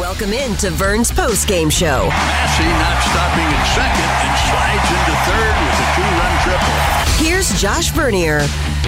Welcome into Vern's postgame show. Massey not stopping at second and slides into third with a 2-run triple. Here's Josh Vernier.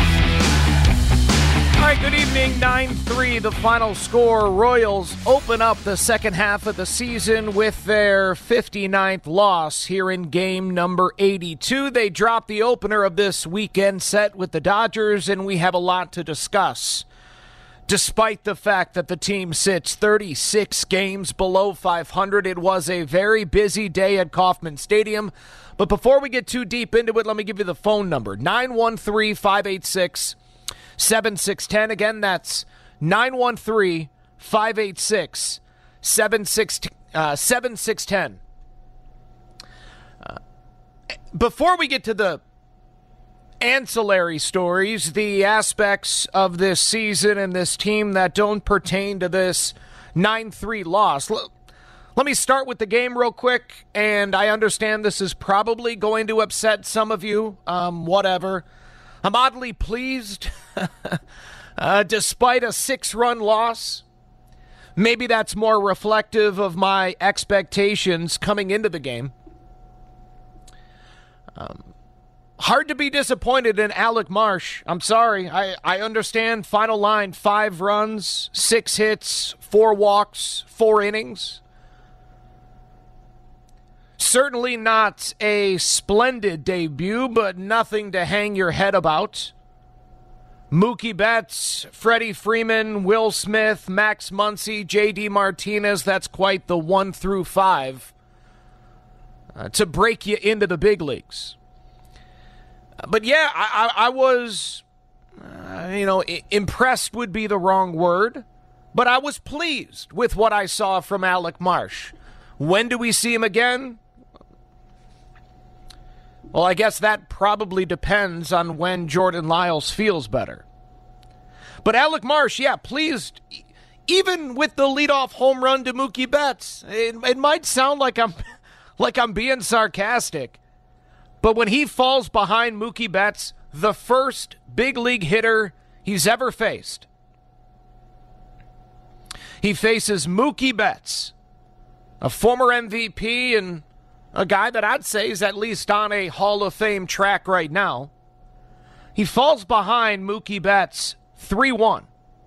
All right, good evening. 9-3, the final score. Royals open up the second half of the season with their 59th loss here in game number 82. They dropped the opener of this weekend set with the Dodgers, and we have a lot to discuss. Despite the fact that the team sits 36 games below 500, it was a very busy day at Kauffman Stadium. But before we get too deep into it, let me give you the phone number, 913-586-7610. Again, that's 913-586-7610. Before we get to the ancillary stories, the aspects of this season and this team that don't pertain to this 9-3 loss. Let me start with the game real quick, and I understand this is probably going to upset some of you, whatever. I'm oddly pleased, despite a 6-run loss. Maybe that's more reflective of my expectations coming into the game. Hard to be disappointed in Alec Marsh. I'm sorry. I understand final line, 5 runs, 6 hits, 4 walks, 4 innings. Certainly not a splendid debut, but nothing to hang your head about. Mookie Betts, Freddie Freeman, Will Smith, Max Muncy, J.D. Martinez, that's quite the 1 through 5 to break you into the big leagues. But yeah, I was, impressed would be the wrong word, but I was pleased with what I saw from Alec Marsh. When do we see him again? Well, I guess that probably depends on when Jordan Lyles feels better. But Alec Marsh, yeah, pleased. Even with the leadoff home run to Mookie Betts, it might sound like I'm being sarcastic. But when he falls behind Mookie Betts, the first big league hitter he's ever faced, he faces Mookie Betts, a former MVP and a guy that I'd say is at least on a Hall of Fame track right now. He falls behind Mookie Betts 3-1.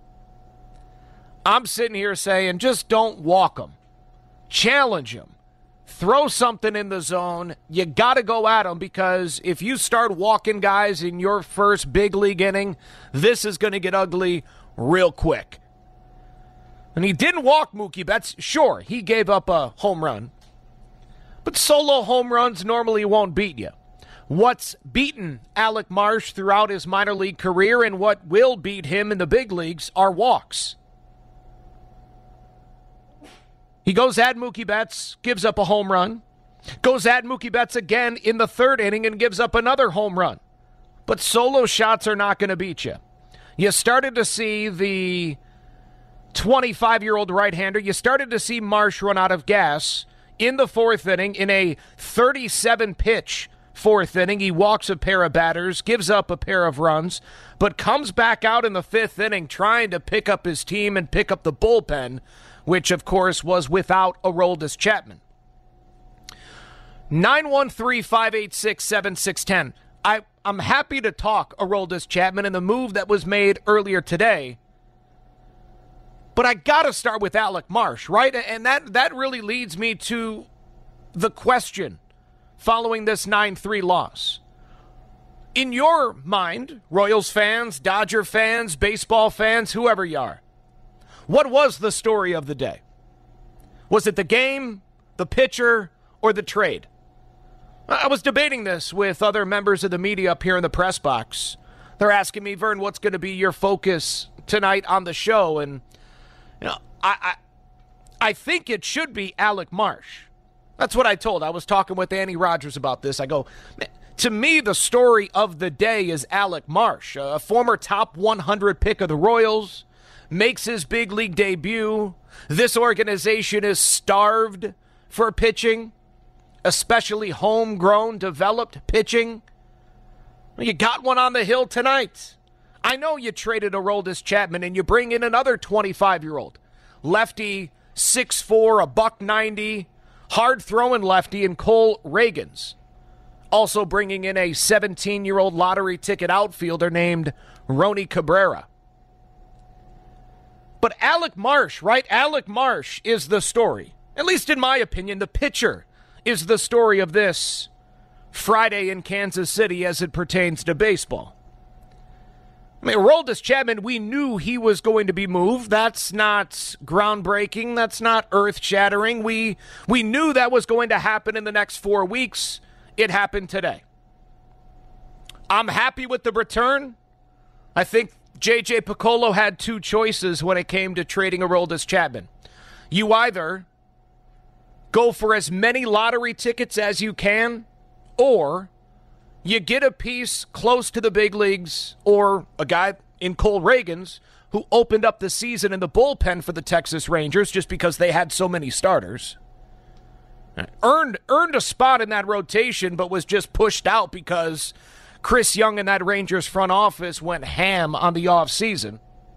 I'm sitting here saying, just don't walk him. Challenge him. Throw something in the zone. You got to go at them, because if you start walking guys in your first big league inning, this is going to get ugly real quick. And he didn't walk Mookie Betts. Sure, he gave up a home run. But solo home runs normally won't beat you. What's beaten Alec Marsh throughout his minor league career and what will beat him in the big leagues are walks. He goes at Mookie Betts, gives up a home run. Goes at Mookie Betts again in the third inning and gives up another home run. But solo shots are not going to beat you. You started to see the 25-year-old right-hander. You started to see Marsh run out of gas in the fourth inning in a 37-pitch fourth inning. He walks a pair of batters, gives up a pair of runs, but comes back out in the fifth inning trying to pick up his team and pick up the bullpen, which, of course, was without Aroldis Chapman. 913-586-7610. I'm happy to talk Aroldis Chapman and the move that was made earlier today, but I got to start with Alec Marsh, right? And that really leads me to the question following this 9-3 loss. In your mind, Royals fans, Dodger fans, baseball fans, whoever you are, what was the story of the day? Was it the game, the pitcher, or the trade? I was debating this with other members of the media up here in the press box. They're asking me, Vern, what's going to be your focus tonight on the show? And I think it should be Alec Marsh. That's what I told. I was talking with Annie Rogers about this. I go, man, to me, the story of the day is Alec Marsh, a former top 100 pick of the Royals, makes his big league debut. This organization is starved for pitching, especially homegrown, developed pitching. You got one on the hill tonight. I know you traded Aroldis Chapman and you bring in another 25-year-old. Lefty 6'4", a $190, hard-throwing lefty, and Cole Ragans. Also bringing in a 17-year-old lottery ticket outfielder named Rony Cabrera. But Alec Marsh, right? Alec Marsh is the story. At least in my opinion, the pitcher is the story of this Friday in Kansas City as it pertains to baseball. I mean, Aroldis Chapman, we knew he was going to be moved. That's not groundbreaking. That's not earth-shattering. We knew that was going to happen in the next 4 weeks. It happened today. I'm happy with the return. I think J.J. Picollo had two choices when it came to trading Aroldis Chapman. You either go for as many lottery tickets as you can, or you get a piece close to the big leagues, or a guy in Cole Ragans who opened up the season in the bullpen for the Texas Rangers just because they had so many starters. Earned a spot in that rotation, but was just pushed out because Chris Young and that Rangers front office went ham on the offseason.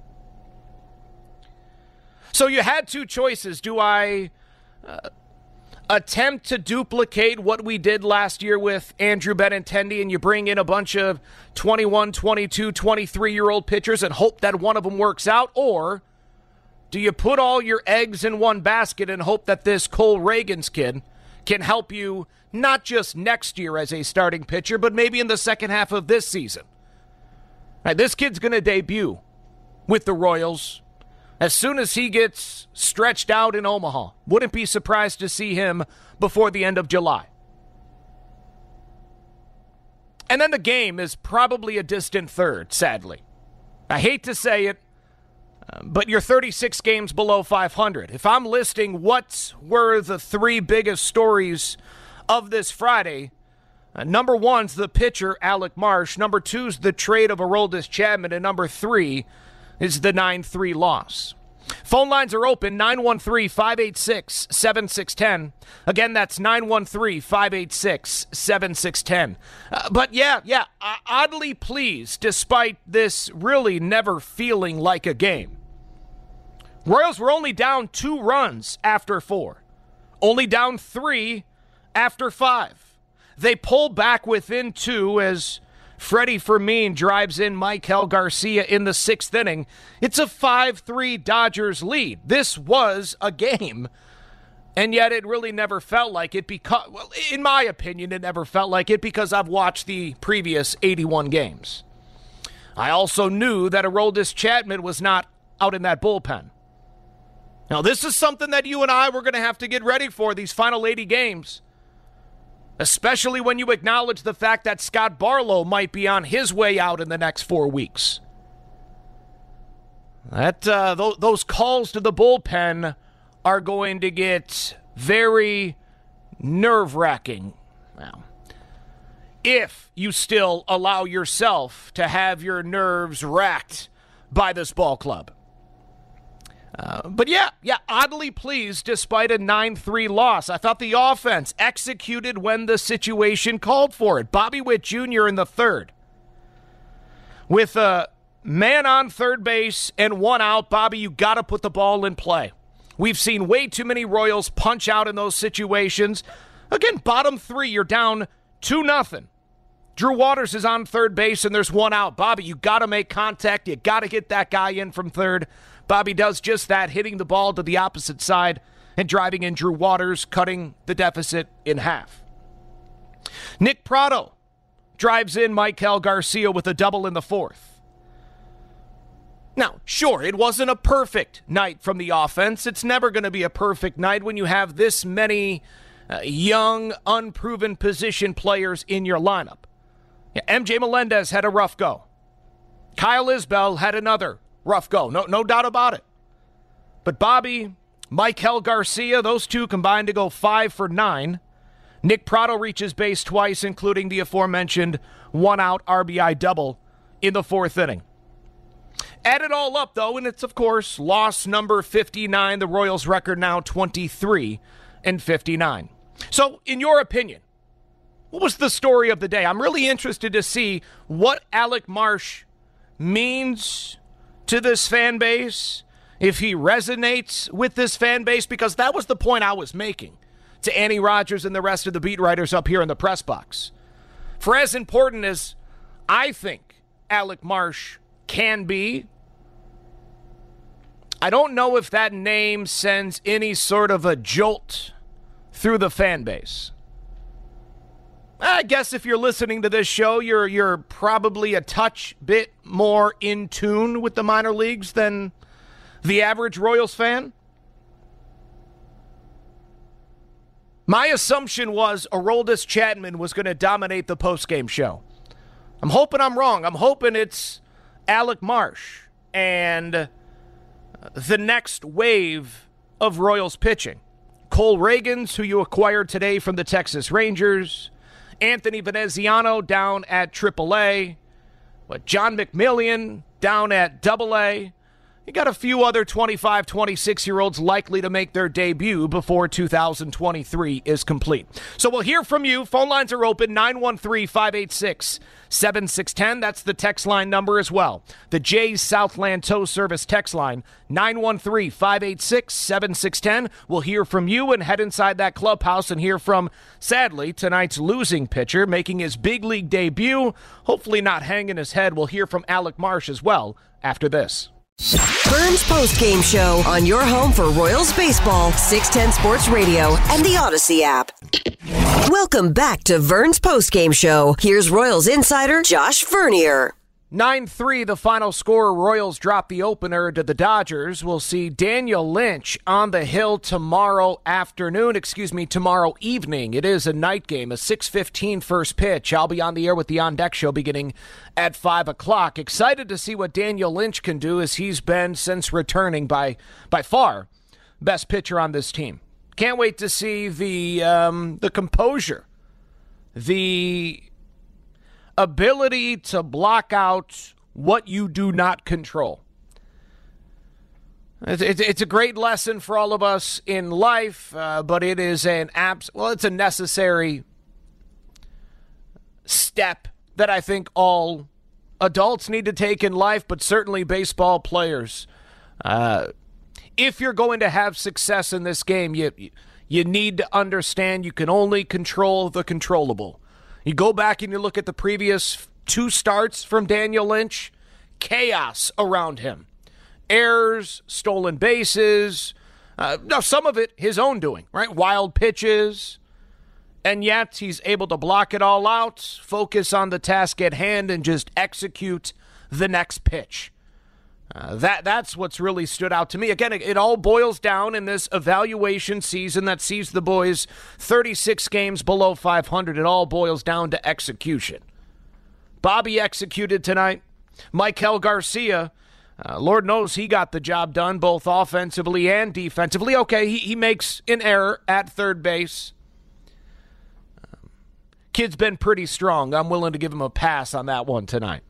So you had two choices. Do I attempt to duplicate what we did last year with Andrew Benintendi, and you bring in a bunch of 21, 22, 23-year-old pitchers and hope that one of them works out? Or do you put all your eggs in one basket and hope that this Cole Ragans kid can help you not just next year as a starting pitcher, but maybe in the second half of this season? Right, this kid's going to debut with the Royals as soon as he gets stretched out in Omaha. Wouldn't be surprised to see him before the end of July. And then the game is probably a distant third, sadly. I hate to say it, but you're 36 games below 500. If I'm listing what were the three biggest stories of this Friday, number one's the pitcher, Alec Marsh. Number two's the trade of Aroldis Chapman. And number three is the 9-3 loss. Phone lines are open, 913-586-7610. Again, that's 913-586-7610. But yeah, oddly pleased, despite this really never feeling like a game. Royals were only down 2 runs after 4. Only down 3 after 5. They pull back within 2 as Freddie Fermin drives in Maikel Garcia in the 6th inning. It's a 5-3 Dodgers lead. This was a game, and yet it really never felt like it because, well, in my opinion, it never felt like it because I've watched the previous 81 games. I also knew that Aroldis Chapman was not out in that bullpen. Now, this is something that you and I were going to have to get ready for these final 80 games. Especially when you acknowledge the fact that Scott Barlow might be on his way out in the next 4 weeks. Those calls to the bullpen are going to get very nerve-wracking. Well, if you still allow yourself to have your nerves racked by this ball club. But yeah, oddly pleased despite a 9-3 loss. I thought the offense executed when the situation called for it. Bobby Witt Jr. in the 3rd. With a man on third base and 1 out, Bobby, you got to put the ball in play. We've seen way too many Royals punch out in those situations. Again, bottom 3, you're down 2-0. Drew Waters is on third base and there's 1 out. Bobby, you got to make contact. You got to get that guy in from third. Bobby does just that, hitting the ball to the opposite side and driving in Drew Waters, cutting the deficit in half. Nick Pratto drives in Maikel Garcia with a double in the 4th. Now, sure, it wasn't a perfect night from the offense. It's never going to be a perfect night when you have this many young, unproven position players in your lineup. Yeah, MJ Melendez had a rough go. Kyle Isbell had another rough go, no doubt about it. But Bobby, Maikel Garcia, those two combined to go 5 for 9. Nick Pratto reaches base twice, including the aforementioned 1-out RBI double in the 4th inning. Add it all up, though, and it's, of course, loss number 59. The Royals' record now 23-59. So, in your opinion, what was the story of the day? I'm really interested to see what Alec Marsh means to this fan base, if he resonates with this fan base, because that was the point I was making to Annie Rogers and the rest of the beat writers up here in the press box. For as important as I think Alec Marsh can be, I don't know if that name sends any sort of a jolt through the fan base. I guess if you're listening to this show, you're probably a touch bit more in tune with the minor leagues than the average Royals fan. My assumption was Aroldis Chapman was going to dominate the postgame show. I'm hoping I'm wrong. I'm hoping it's Alec Marsh and the next wave of Royals pitching. Cole Reagans, who you acquired today from the Texas Rangers. Anthony Veneziano down at AAA. John McMillian down at AA. You got a few other 25, 26-year-olds likely to make their debut before 2023 is complete. So we'll hear from you. Phone lines are open, 913-586-7610. That's the text line number as well. The Jays Southland Tow Service text line, 913-586-7610. We'll hear from you and head inside that clubhouse and hear from, sadly, tonight's losing pitcher making his big league debut. Hopefully not hanging his head. We'll hear from Alec Marsh as well after this. Burns Post-Game Show on your home for Royals baseball, 610 Sports Radio, and the Odyssey app. Welcome back to Vern's Post-Game Show. Here's Royals insider Josh Vernier. 9-3, the final score. Royals drop the opener to the Dodgers. We'll see Daniel Lynch on the hill tomorrow evening. It is a night game, a 6:15 first pitch. I'll be on the air with the On Deck Show beginning at 5 o'clock. Excited to see what Daniel Lynch can do, as he's been, since returning, by far best pitcher on this team. Can't wait to see the composure, the ability to block out what you do not control. It's a great lesson for all of us in life, but it is it's a necessary step that I think all adults need to take in life, but certainly baseball players. If you're going to have success in this game, you need to understand you can only control the controllable. You go back and you look at the previous two starts from Daniel Lynch, chaos around him. Errors, stolen bases, now some of it his own doing, right? Wild pitches, and yet he's able to block it all out, focus on the task at hand, and just execute the next pitch. That's what's really stood out to me. Again, it all boils down in this evaluation season that sees the boys 36 games below 500. It all boils down to execution. Bobby executed tonight. Maikel Garcia, Lord knows he got the job done both offensively and defensively. Okay, he makes an error at third base. Kid's been pretty strong. I'm willing to give him a pass on that one tonight.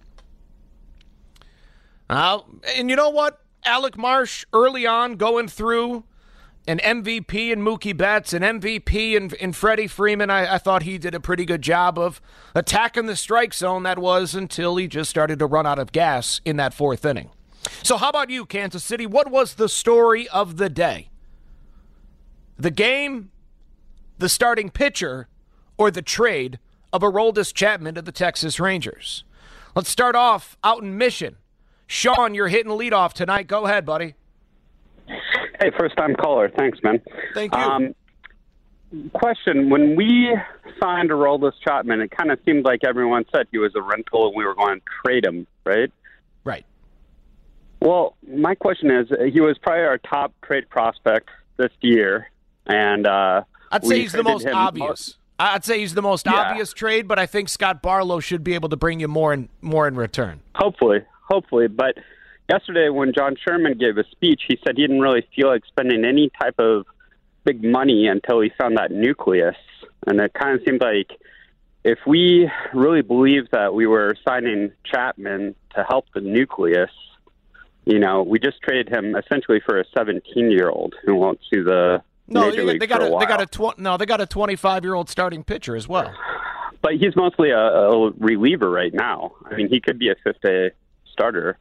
And you know what? Alec Marsh, early on, going through an MVP in Mookie Betts, an MVP in Freddie Freeman, I thought he did a pretty good job of attacking the strike zone. That was until he just started to run out of gas in that fourth inning. So how about you, Kansas City? What was the story of the day? The game, the starting pitcher, or the trade of Aroldis Chapman to the Texas Rangers? Let's start off out in Mission. Sean, you're hitting leadoff tonight. Go ahead, buddy. Hey, first-time caller. Thanks, man. Thank you. Question. When we signed Aroldis Chapman, it kind of seemed like everyone said he was a rental and we were going to trade him, right? Right. Well, my question is, he was probably our top trade prospect this year, and I'd say he's the most obvious. I'd say he's the most obvious trade, but I think Scott Barlow should be able to bring you more in return. Hopefully. But yesterday when John Sherman gave a speech, he said he didn't really feel like spending any type of big money until he found that nucleus. And it kind of seemed like if we really believed that we were signing Chapman to help the nucleus, we just traded him essentially for a 17-year-old who won't see the major leagues for a while. They got a 25-year-old starting pitcher as well. But he's mostly a reliever right now. I mean, he could be a fifth-day starter.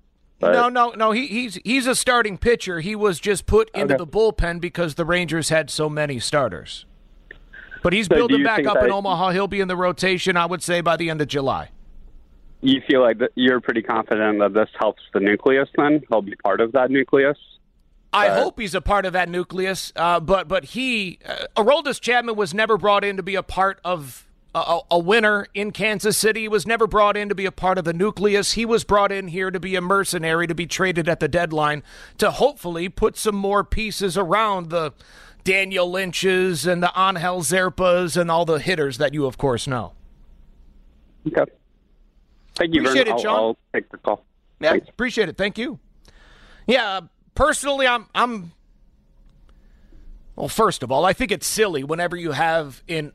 But, No. He's a starting pitcher. He was just put into the bullpen because the Rangers had so many starters. But he's building back up in Omaha. He'll be in the rotation, I would say, by the end of July. You feel like you're pretty confident that this helps the nucleus then? He'll be part of that nucleus? I hope he's a part of that nucleus. But Aroldis Chapman was never brought in to be a part of a winner in Kansas City. He was never brought in to be a part of the nucleus. He was brought in here to be a mercenary, to be traded at the deadline, to hopefully put some more pieces around the Daniel Lynch's and the Angel Zerpas and all the hitters that you, of course, know. Okay. Thank you appreciate very much. it, Sean. I'll take the call. Yeah, Thanks. appreciate it. Thank you. Yeah, personally, I'm. Well, first of all, I think it's silly whenever you have an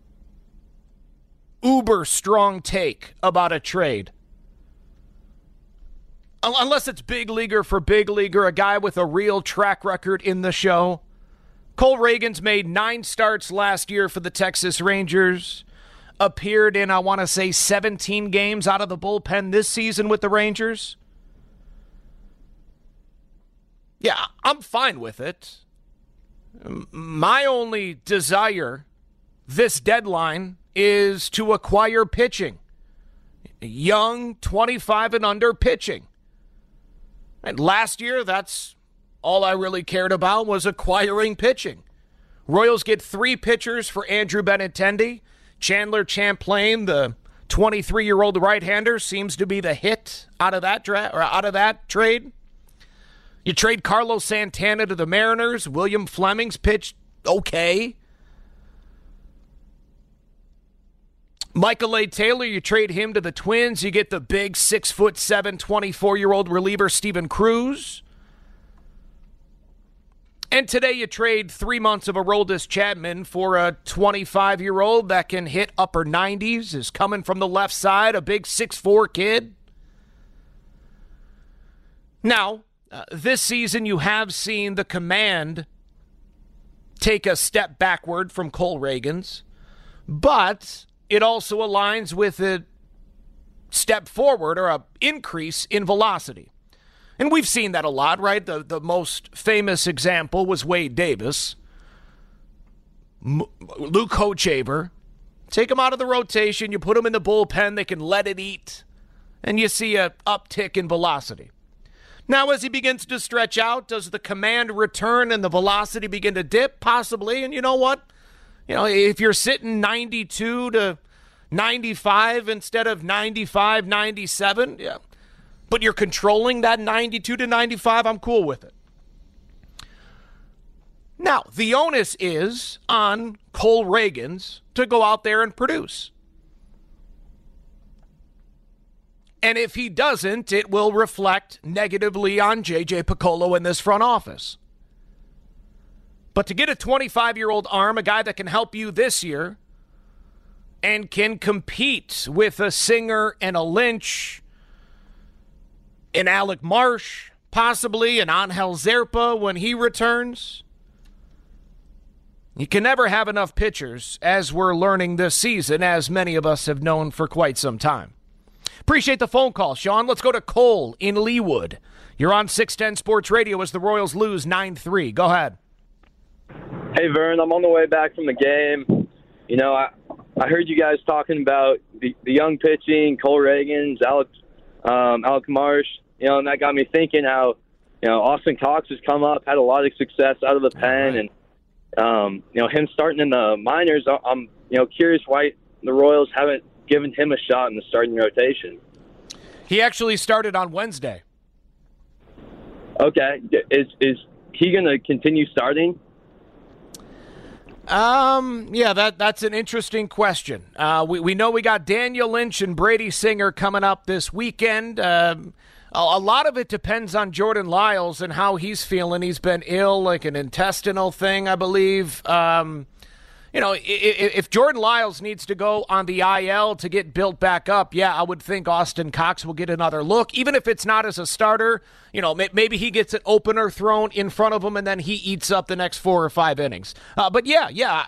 uber strong take about a trade. Unless it's big leaguer for big leaguer, a guy with a real track record in the show. Cole Reagans made 9 starts last year for the Texas Rangers. Appeared in, I want to say, 17 games out of the bullpen this season with the Rangers. Yeah, I'm fine with it. My only desire this deadline is to acquire pitching. Young, 25 and under pitching. And last year, that's all I really cared about was acquiring pitching. Royals get 3 pitchers for Andrew Benintendi. Chandler Champlain, the 23-year-old right-hander, seems to be the hit out of that out of that trade. You trade Carlos Santana to the Mariners. William Fleming's pitched okay. Michael A. Taylor, you trade him to the Twins. You get the big 6'7", 24-year-old reliever Steven Cruz. And today you trade 3 months of Aroldis Chapman for a 25-year-old that can hit upper 90s, is coming from the left side, a big 6'4" kid. Now, this season you have seen the command take a step backward from Cole Reagans, but it also aligns with a step forward or an increase in velocity. And we've seen that a lot, right? The most famous example was Wade Davis. Luke Hochevar. Take him out of the rotation. You put him in the bullpen. They can let it eat. And you see an uptick in velocity. Now, as he begins to stretch out, does the command return and the velocity begin to dip? Possibly. And you know what? You know, if you're sitting 92 to 95 instead of 95, 97, yeah. But you're controlling that 92 to 95, I'm cool with it. Now, the onus is on Cole Reagans to go out there and produce. And if he doesn't, it will reflect negatively on J.J. Piccolo in this front office. But to get a 25-year-old arm, a guy that can help you this year and can compete with a Singer and a Lynch, an Alec Marsh, possibly an Angel Zerpa when he returns. You can never have enough pitchers, as we're learning this season, as many of us have known for quite some time. Appreciate the phone call, Sean. Let's go to Cole in Leawood. You're on 610 Sports Radio as the Royals lose 9-3. Go ahead. Hey, Vern, I'm on the way back from the game. You know, I heard you guys talking about the young pitching, Cole Reagans, Alec Marsh, you know, and that got me thinking how, you know, Austin Cox has come up, had a lot of success out of the pen, and, you know, him starting in the minors, I'm, you know, curious why the Royals haven't given him a shot in the starting rotation. He actually started on Wednesday. Okay. Is he going to continue starting? Yeah, that's an interesting question. We know we got Daniel Lynch and Brady Singer coming up this weekend. A lot of it depends on Jordan Lyles and how he's feeling. He's been ill, like an intestinal thing, I believe. You know, if Jordan Lyles needs to go on the IL to get built back up, yeah, I would think Austin Cox will get another look. Even if it's not as a starter, you know, maybe he gets an opener thrown in front of him and then he eats up the next 4 or 5 innings. But yeah,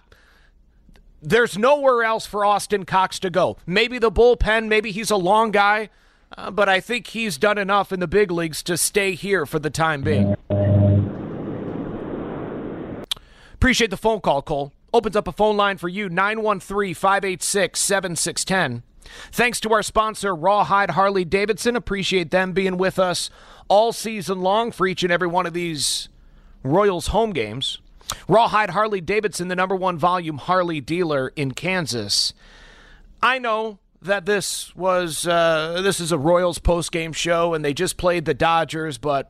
there's nowhere else for Austin Cox to go. Maybe the bullpen, maybe he's a long guy. but I think he's done enough in the big leagues to stay here for the time being. Appreciate the phone call, Cole. Opens up a phone line for you, 913-586-7610. Thanks to our sponsor, Rawhide Harley-Davidson. Appreciate them being with us all season long for each and every one of these Royals home games. Rawhide Harley-Davidson, the number one volume Harley dealer in Kansas. I know that this is a Royals post-game show, and they just played the Dodgers, but,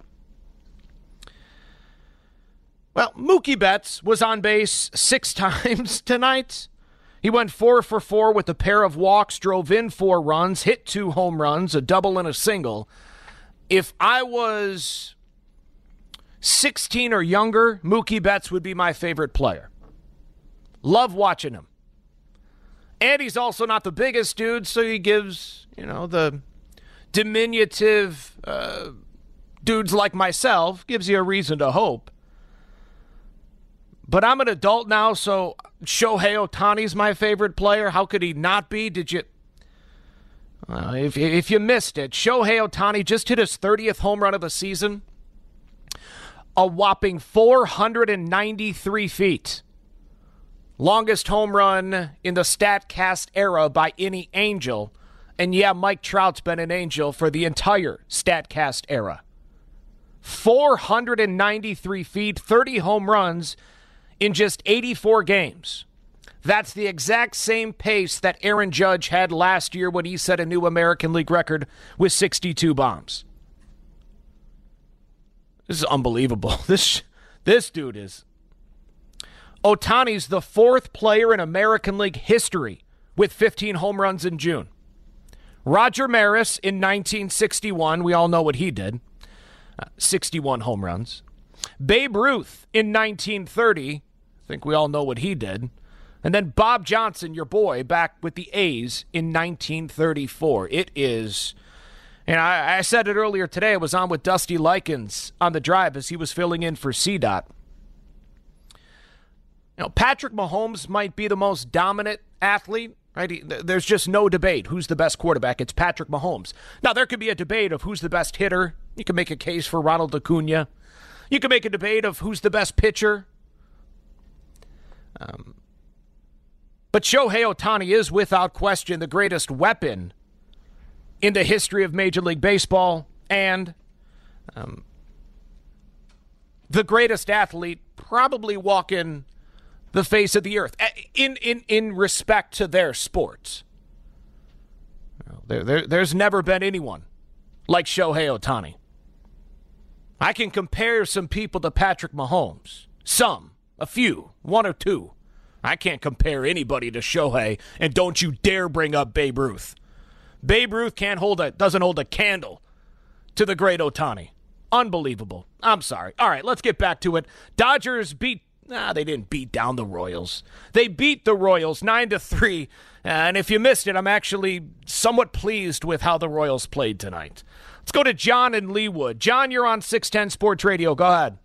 well, Mookie Betts was on base 6 times tonight. He went 4 for 4 with a pair of walks, drove in 4 runs, hit 2 home runs, a double and a single. If I was 16 or younger, Mookie Betts would be my favorite player. Love watching him. And he's also not the biggest dude, so he gives, the diminutive dudes like myself, gives you a reason to hope. But I'm an adult now, so Shohei Ohtani's my favorite player. How could he not be? Did you? If you missed it, Shohei Ohtani just hit his 30th home run of the season. A whopping 493 feet. Longest home run in the StatCast era by any Angel. And yeah, Mike Trout's been an Angel for the entire StatCast era. 493 feet, 30 home runs in just 84 games. That's the exact same pace that Aaron Judge had last year when he set a new American League record with 62 bombs. This is unbelievable. This dude is. Ohtani's the 4th player in American League history with 15 home runs in June. Roger Maris in 1961, we all know what he did. 61 home runs. Babe Ruth in 1930, I think we all know what he did. And then Bob Johnson, your boy, back with the A's in 1934. It is, and I said it earlier today, I was on with Dusty Likens on the drive as he was filling in for CDOT. Patrick Mahomes might be the most dominant athlete, right? There's just no debate who's the best quarterback. It's Patrick Mahomes. Now, there could be a debate of who's the best hitter. You can make a case for Ronald Acuna. You can make a debate of who's the best pitcher. But Shohei Ohtani is, without question, the greatest weapon in the history of Major League Baseball and the greatest athlete probably walking the face of the earth in respect to their sports. There's never been anyone like Shohei Ohtani. I can compare some people to Patrick Mahomes. A few, 1 or 2. I can't compare anybody to Shohei, and don't you dare bring up Babe Ruth. Babe Ruth doesn't hold a candle to the great Ohtani. Unbelievable. I'm sorry. All right, let's get back to it. Dodgers they didn't beat down the Royals. They beat the Royals 9-3, and if you missed it, I'm actually somewhat pleased with how the Royals played tonight. Let's go to John in Leawood. John, you're on 610 Sports Radio. Go ahead.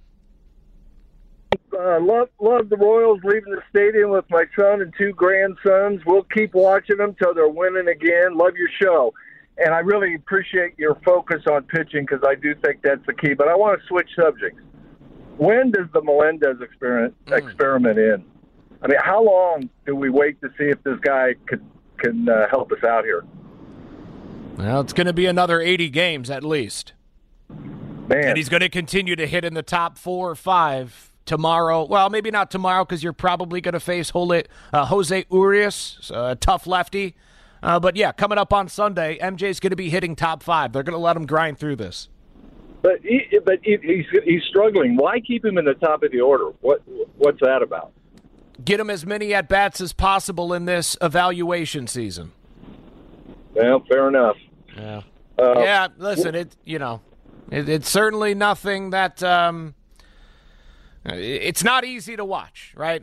Love the Royals leaving the stadium with my son and 2 grandsons. We'll keep watching them till they're winning again. Love your show. And I really appreciate your focus on pitching because I do think that's the key. But I want to switch subjects. When does the Melendez experiment end? I mean, how long do we wait to see if this guy can help us out here? Well, it's going to be another 80 games at least. Man. And he's going to continue to hit in the top 4 or 5 tomorrow. Well, maybe not tomorrow because you're probably going to face Jose Urias, a tough lefty. But, yeah, coming up on Sunday, MJ's going to be hitting top 5. They're going to let him grind through this. But he's struggling. Why keep him in the top of the order? What's that about? Get him as many at-bats as possible in this evaluation season. Well, fair enough. Yeah. Listen, it's certainly nothing that it's not easy to watch, right?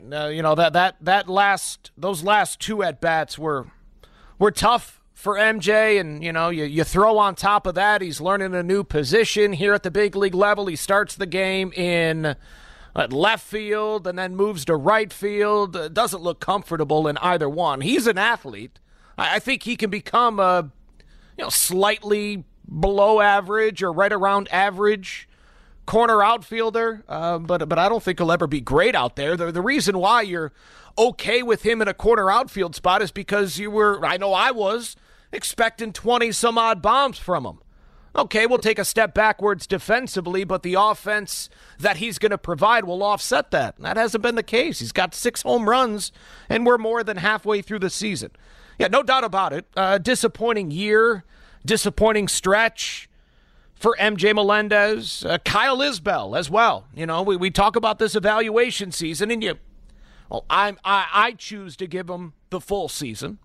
Those last 2 at-bats were tough for MJ, and you throw on top of that, he's learning a new position here at the big league level. He starts the game in left field and then moves to right field. Doesn't look comfortable in either one. He's an athlete. I think he can become a slightly below average or right around average corner outfielder, but I don't think he'll ever be great out there. The reason why you're okay with him in a corner outfield spot is because I know I was, expecting 20-some-odd bombs from him. Okay, we'll take a step backwards defensively, but the offense that he's going to provide will offset that. That hasn't been the case. He's got 6 home runs, and we're more than halfway through the season. Yeah, no doubt about it. Disappointing year, disappointing stretch for MJ Melendez. Kyle Isbell as well. We talk about this evaluation season, and I choose to give him the full season.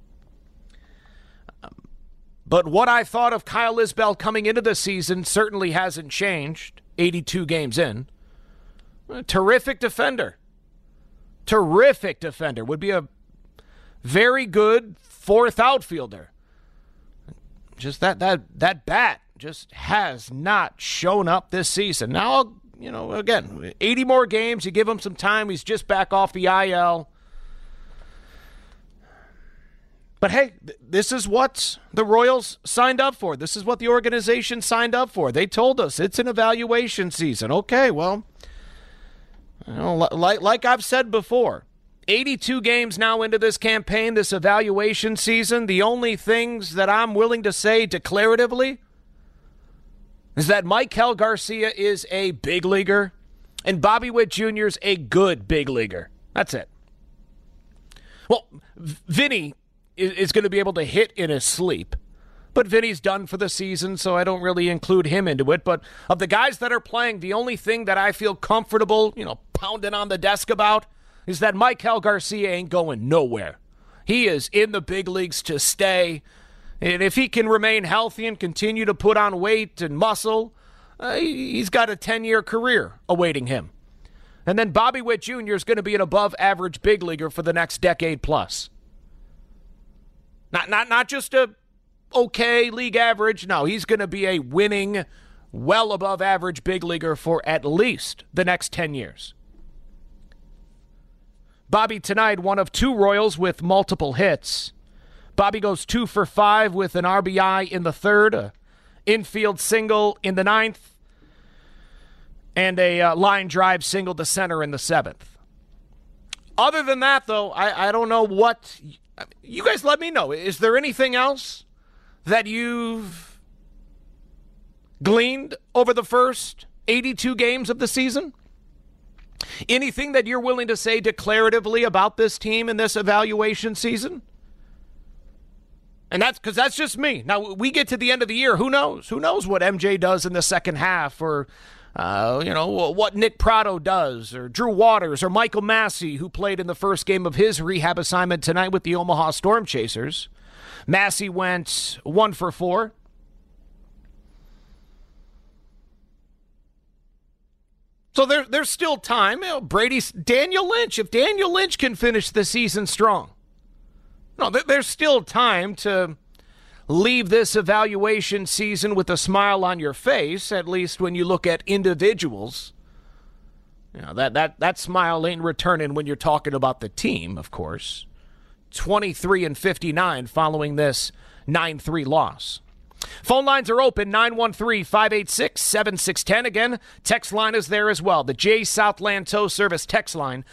But what I thought of Kyle Isbell coming into the season certainly hasn't changed, 82 games in. A terrific defender. Terrific defender. Would be a very good 4th outfielder. Just that bat just has not shown up this season. Now, again, 80 more games, you give him some time, he's just back off the IL. But hey, this is what the Royals signed up for. This is what the organization signed up for. They told us it's an evaluation season. Okay, well, like I've said before, 82 games now into this campaign, this evaluation season, the only things that I'm willing to say declaratively is that Maikel Garcia is a big leaguer and Bobby Witt Jr. is a good big leaguer. That's it. Well, Vinny is going to be able to hit in his sleep. But Vinny's done for the season, so I don't really include him into it. But of the guys that are playing, the only thing that I feel comfortable, pounding on the desk about is that Maikel Garcia ain't going nowhere. He is in the big leagues to stay. And if he can remain healthy and continue to put on weight and muscle, he's got a 10-year career awaiting him. And then Bobby Witt Jr. is going to be an above-average big leaguer for the next decade plus. Not just a okay league average. No, he's going to be a winning, well above average big leaguer for at least the next 10 years. Bobby tonight, one of 2 Royals with multiple hits. Bobby goes 2 for 5 with an RBI in the 3rd, a infield single in the 9th, and a line drive single to center in the 7th. Other than that, though, I don't know what... You guys let me know. Is there anything else that you've gleaned over the first 82 games of the season? Anything that you're willing to say declaratively about this team in this evaluation season? And that's because that's just me. Now, we get to the end of the year. Who knows? Who knows what MJ does in the second half or what Nick Pratto does, or Drew Waters, or Michael Massey, who played in the first game of his rehab assignment tonight with the Omaha Storm Chasers. Massey went 1 for 4. So there's still time. Daniel Lynch, if Daniel Lynch can finish the season strong. No, there's still time to leave this evaluation season with a smile on your face, at least when you look at individuals. That smile ain't returning when you're talking about the team, of course. 23-59 following this 9-3 loss. Phone lines are open, 913-586-7610. Again, text line is there as well. The J Southland Tow Service text line,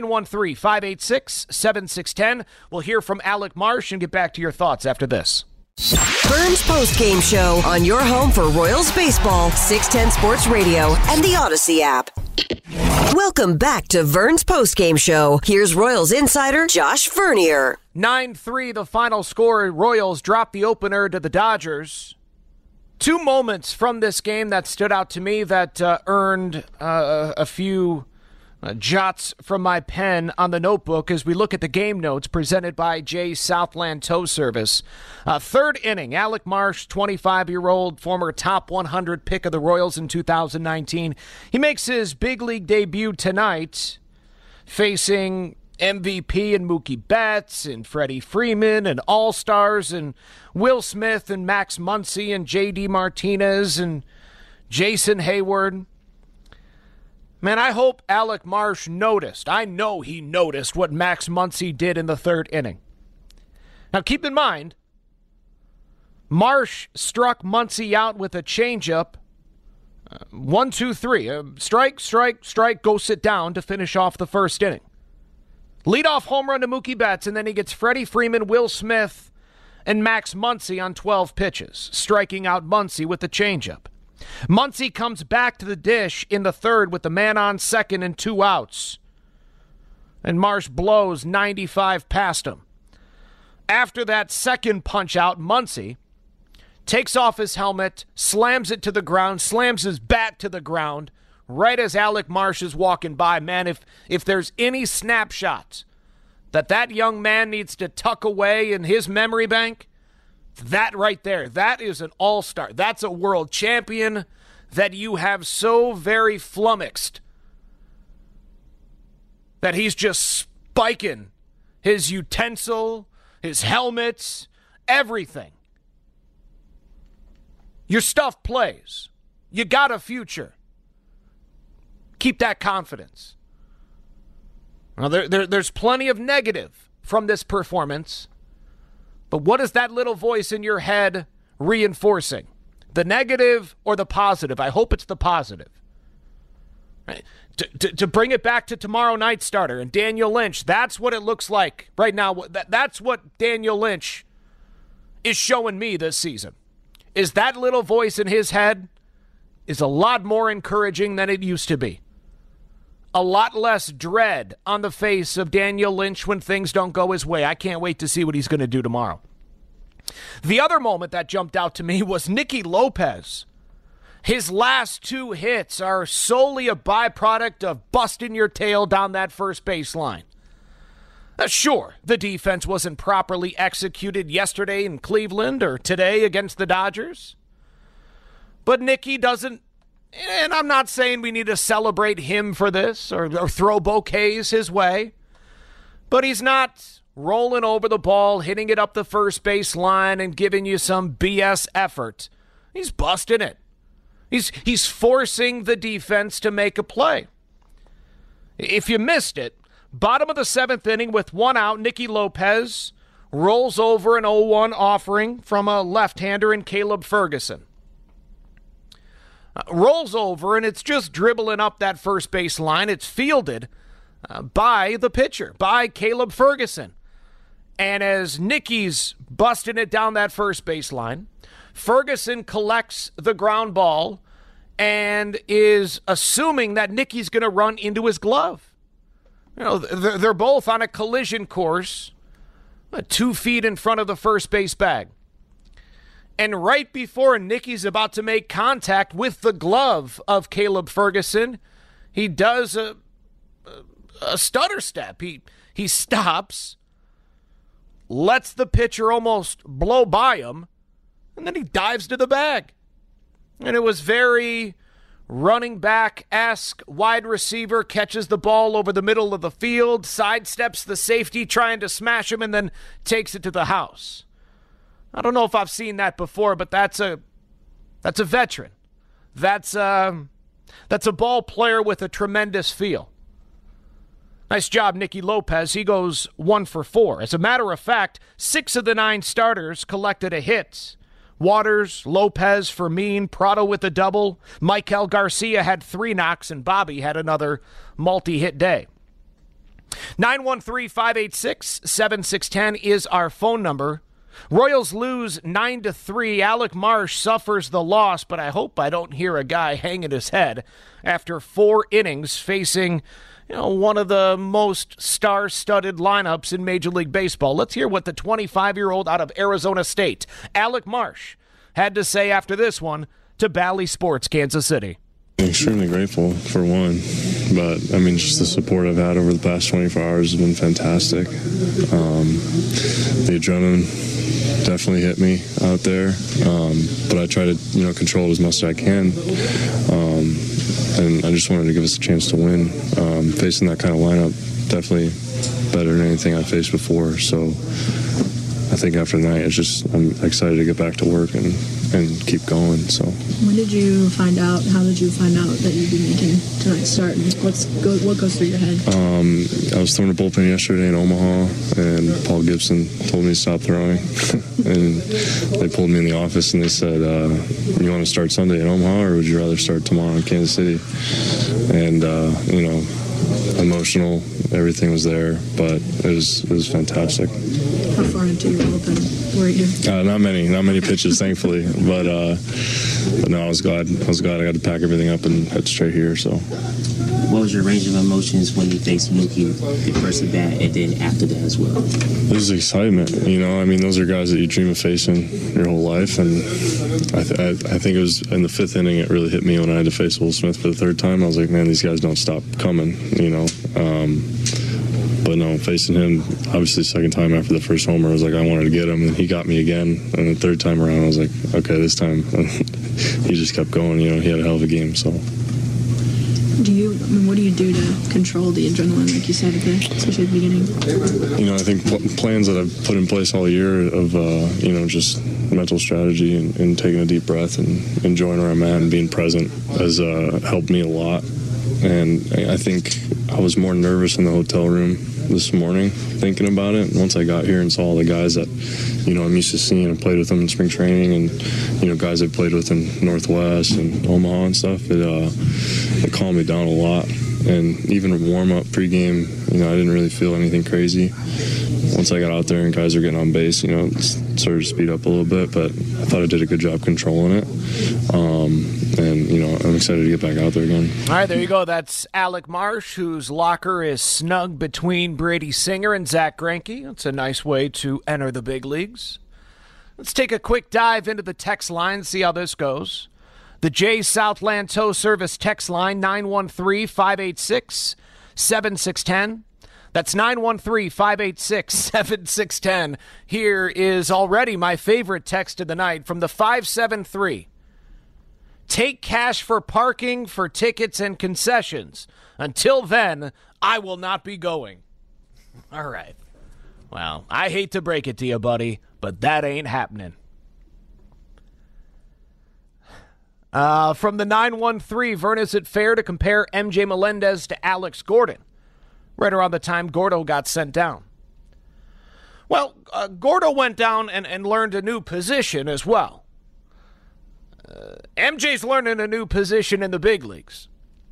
913-586-7610. We'll hear from Alec Marsh and get back to your thoughts after this. Vern's postgame show on your home for Royals baseball, 610 Sports Radio and the Odyssey app. Welcome back to Vern's postgame show. Here's Royals insider Josh Vernier. 9-3 the final score. Royals drop the opener to the Dodgers. 2 moments from this game that stood out to me that earned a few jots from my pen on the notebook as we look at the game notes presented by J Southland Tow Service. 3rd inning, Alec Marsh, 25-year-old, former top 100 pick of the Royals in 2019. He makes his big league debut tonight, facing MVP and Mookie Betts and Freddie Freeman and All-Stars and Will Smith and Max Muncy and J.D. Martinez and Jason Hayward. Man, I hope Alec Marsh noticed. I know he noticed what Max Muncy did in the 3rd inning. Now, keep in mind, Marsh struck Muncy out with a changeup. 1, 2, 3. Strike, strike, strike, go sit down to finish off the first inning. Leadoff home run to Mookie Betts, and then he gets Freddie Freeman, Will Smith, and Max Muncy on 12 pitches, striking out Muncy with the changeup. Muncy comes back to the dish in the third with the man on second and 2 outs. And Marsh blows 95 past him. After that second punch out, Muncy takes off his helmet, slams it to the ground, slams his bat to the ground, right as Alec Marsh is walking by. Man, if there's any snapshot that young man needs to tuck away in his memory bank, that right there, that is an all-star. That's a world champion that you have so very flummoxed that he's just spiking his utensil, his helmets, everything. Your stuff plays. You got a future. Keep that confidence. Now, there's plenty of negative from this performance, but what is that little voice in your head reinforcing? The negative or the positive? I hope it's the positive. Right. To bring it back to tomorrow night's starter and Daniel Lynch, that's what it looks like right now. That's what Daniel Lynch is showing me this season. Is that little voice in his head is a lot more encouraging than it used to be. A lot less dread on the face of Daniel Lynch when things don't go his way. I can't wait to see what he's going to do tomorrow. The other moment that jumped out to me was Nicky Lopez. His last 2 hits are solely a byproduct of busting your tail down that first baseline. Sure, the defense wasn't properly executed yesterday in Cleveland or today against the Dodgers. But Nicky doesn't, and I'm not saying we need to celebrate him for this or throw bouquets his way, but he's not rolling over the ball, hitting it up the first base line and giving you some BS effort. He's busting it. He's forcing the defense to make a play. If you missed it, bottom of the 7th inning with 1 out, Nicky Lopez rolls over an 0-1 offering from a left-hander in Caleb Ferguson. Rolls over, and it's just dribbling up that first base line. It's fielded by the pitcher, by Caleb Ferguson. And as Nicky's busting it down that first base line, Ferguson collects the ground ball and is assuming that Nicky's going to run into his glove. You know, they're both on a collision course, 2 feet in front of the first base bag. And right before Nicky's about to make contact with the glove of Caleb Ferguson, he does a stutter step. He stops, lets the pitcher almost blow by him, and then he dives to the bag. And it was very running back-esque. Wide receiver catches the ball over the middle of the field, sidesteps the safety trying to smash him, and then takes it to the house. I don't know if I've seen that before, but that's a veteran. That's a ball player with a tremendous feel. Nice job, Nicky Lopez. He goes 1 for 4. As a matter of fact, 6 of the 9 starters collected a hit. Waters, Lopez, Fermin, Prado with a double. Michael Garcia had 3 knocks, and Bobby had another multi-hit day. 913-586-7610 is our phone number. Royals lose 9-3. Alec Marsh suffers the loss, but I hope I don't hear a guy hanging his head after 4 innings facing one of the most star-studded lineups in Major League Baseball. Let's hear what the 25-year-old out of Arizona State, Alec Marsh, had to say after this one to Bally Sports Kansas City. I'm extremely grateful, for one, but just the support I've had over the past 24 hours has been fantastic. The adrenaline definitely hit me out there, but I try to control it as much as I can, and I just wanted to give us a chance to win. Facing that kind of lineup, definitely better than anything I faced before, so I think after the night, I'm excited to get back to work and keep going. So When When did you find out? How did you find out that you'd be making tonight's start? And what goes through your head? I was throwing a bullpen yesterday in Omaha, and Paul Gibson told me to stop throwing. And they pulled me in the office and they said, "You want to start Sunday in Omaha, or would you rather start tomorrow in Kansas City?" And emotional, everything was there, but it was fantastic. How far into your bullpen were you? Not many pitches, thankfully, but no, I was glad I got to pack everything up and head straight here. So, what was your range of emotions when you faced Mookie the first at bat, and then after that as well? It was excitement. Those are guys that you dream of facing your whole life, and I think it was in the fifth inning it really hit me when I had to face Will Smith for the third time. I was like, man, these guys don't stop coming. But no, facing him, obviously second time after the first homer, I was like, I wanted to get him, and he got me again. And the third time around, I was like, okay, this time. He just kept going. He had a hell of a game. So. What do you do to control the adrenaline, like you said, especially at the beginning? I think plans that I've put in place all year of, just mental strategy and taking a deep breath and enjoying where I'm at and being present has helped me a lot. And I think I was more nervous in the hotel room this morning thinking about it. Once I got here and saw all the guys that, I'm used to seeing and played with them in spring training, and, guys I've played with in Northwest and Omaha and stuff, it calmed me down a lot. And even warm-up pregame, I didn't really feel anything crazy. Once I got out there and guys were getting on base, it started to speed up a little bit, but I thought I did a good job controlling it. I'm excited to get back out there again. All right, there you go. That's Alec Marsh, whose locker is snug between Brady Singer and Zach Greinke. It's a nice way to enter the big leagues. Let's take a quick dive into the text line, see how this goes. The Jay Southland Tow Service text line, 913-586-7610. That's 913-586-7610. Here is already my favorite text of the night from the 573. Take cash for parking, for tickets, and concessions. Until then, I will not be going. All right. Well, I hate to break it to you, buddy, but that ain't happening. From the 913, Vern, is it fair to compare MJ Melendez to Alex Gordon? Right around the time Gordo got sent down. Well, Gordo went down and learned a new position as well. MJ's learning a new position in the big leagues.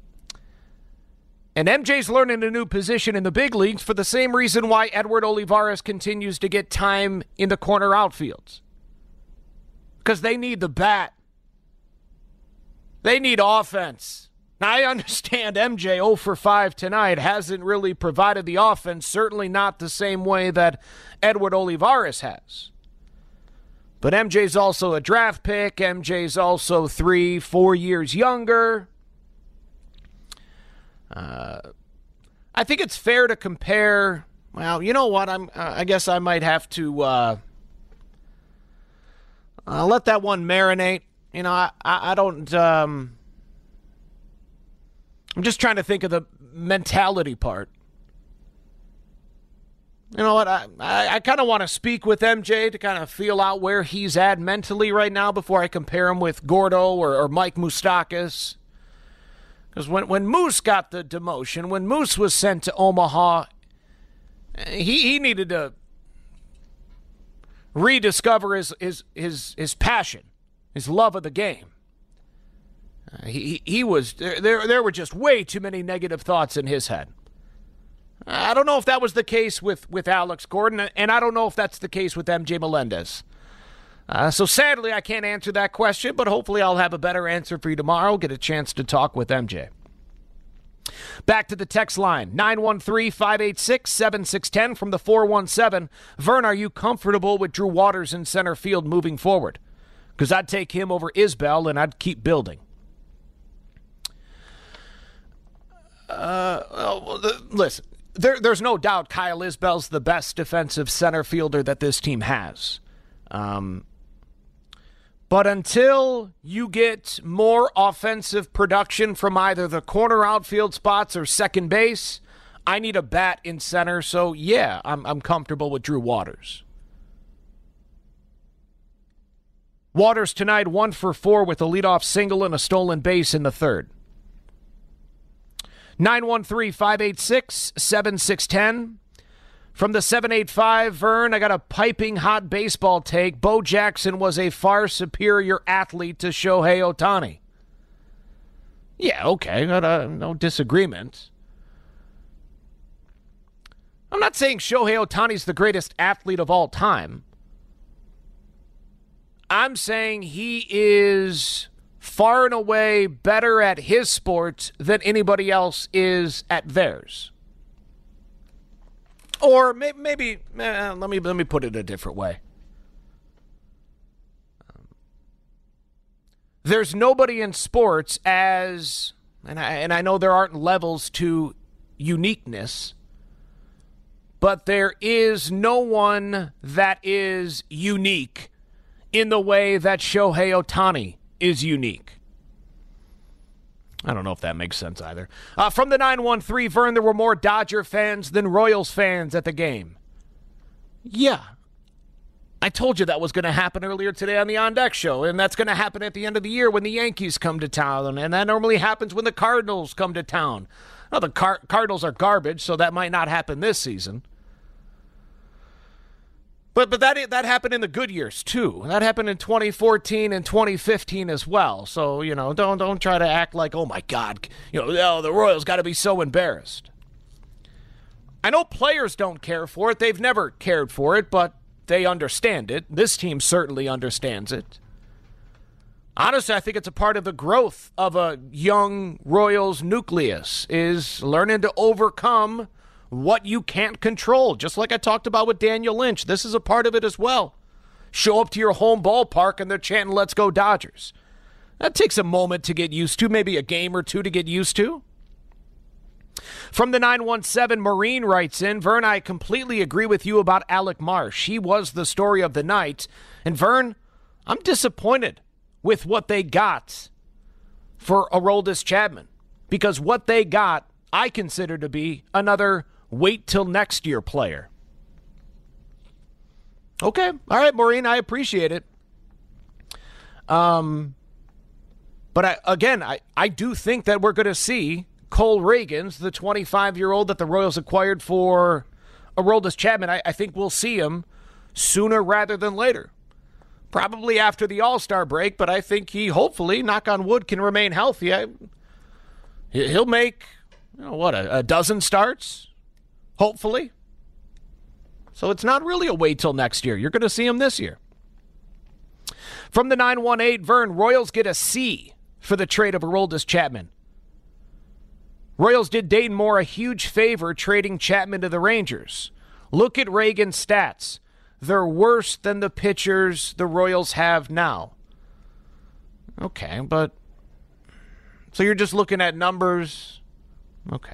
And MJ's learning a new position in the big leagues for the same reason why Edward Olivares continues to get time in the corner outfields. Because they need the bat. They need offense. Now, I understand MJ 0 for 5 tonight hasn't really provided the offense, certainly not the same way that Edward Olivares has. But MJ's also a draft pick. MJ's also 3-4 years younger. I think it's fair to compare. Well, you know what? I guess I might have to let that one marinate. I don't. I'm just trying to think of the mentality part. You know what? I kind of want to speak with MJ to kind of feel out where he's at mentally right now before I compare him with Gordo or Mike Moustakas. Because when Moose got the demotion, when Moose was sent to Omaha, he needed to rediscover his passion, his love of the game. He was there were just way too many negative thoughts in his head. I don't know if that was the case with Alex Gordon, and I don't know if that's the case with MJ Melendez. So sadly, I can't answer that question, but hopefully I'll have a better answer for you tomorrow. Get a chance to talk with MJ. Back to the text line, 913-586-7610 from the 417. Vern, are you comfortable with Drew Waters in center field moving forward? Because I'd take him over Isbell, and I'd keep building. Listen, there's no doubt Kyle Isbell's the best defensive center fielder that this team has. But until you get more offensive production from either the corner outfield spots or second base, I need a bat in center. So, yeah, I'm comfortable with Drew Waters. Waters tonight 1 for 4 with a leadoff single and a stolen base in the third. 913-586-7610. From the 785, Vern, I got a piping hot baseball take. Bo Jackson was a far superior athlete to Shohei Ohtani. Yeah, okay, no disagreement. I'm not saying Shohei Ohtani's the greatest athlete of all time. I'm saying he is far and away better at his sport than anybody else is at theirs. Or maybe let me put it a different way. There's nobody in sports as, and I know there aren't levels to uniqueness, but there is no one that is unique in the way that Shohei Ohtani is unique. I don't know if that makes sense either. From the 913, Vern, there were more Dodger fans than Royals fans at the game. Yeah. I told you that was going to happen earlier today on the On Deck show, and that's going to happen at the end of the year when the Yankees come to town, and that normally happens when the Cardinals come to town. Well, the Cardinals are garbage, so that might not happen this season. But that happened in the good years, too. That happened in 2014 and 2015 as well. So, don't try to act like, oh, my God, the Royals got to be so embarrassed. I know players don't care for it. They've never cared for it, but they understand it. This team certainly understands it. Honestly, I think it's a part of the growth of a young Royals nucleus is learning to overcome what you can't control, just like I talked about with Daniel Lynch. This is a part of it as well. Show up to your home ballpark and they're chanting, "Let's go Dodgers." That takes a moment to get used to, maybe a game or two to get used to. From the 917, Maureen writes in, Vern, I completely agree with you about Alec Marsh. He was the story of the night. And Vern, I'm disappointed with what they got for Aroldis Chapman, because what they got I consider to be another wait till next year player. Okay. All right, Maureen, I appreciate it. But I do think that we're going to see Cole Ragans, the 25-year-old that the Royals acquired for Aroldis Chapman. I think we'll see him sooner rather than later. Probably after the All-Star break, but I think he hopefully, knock on wood, can remain healthy. He'll make, a dozen starts? Hopefully. So it's not really a wait till next year. You're going to see him this year. From the 918, Vern, Royals get a C for the trade of Aroldis Chapman. Royals did Dayton Moore a huge favor trading Chapman to the Rangers. Look at Reagan's stats. They're worse than the pitchers the Royals have now. Okay, but so you're just looking at numbers. Okay.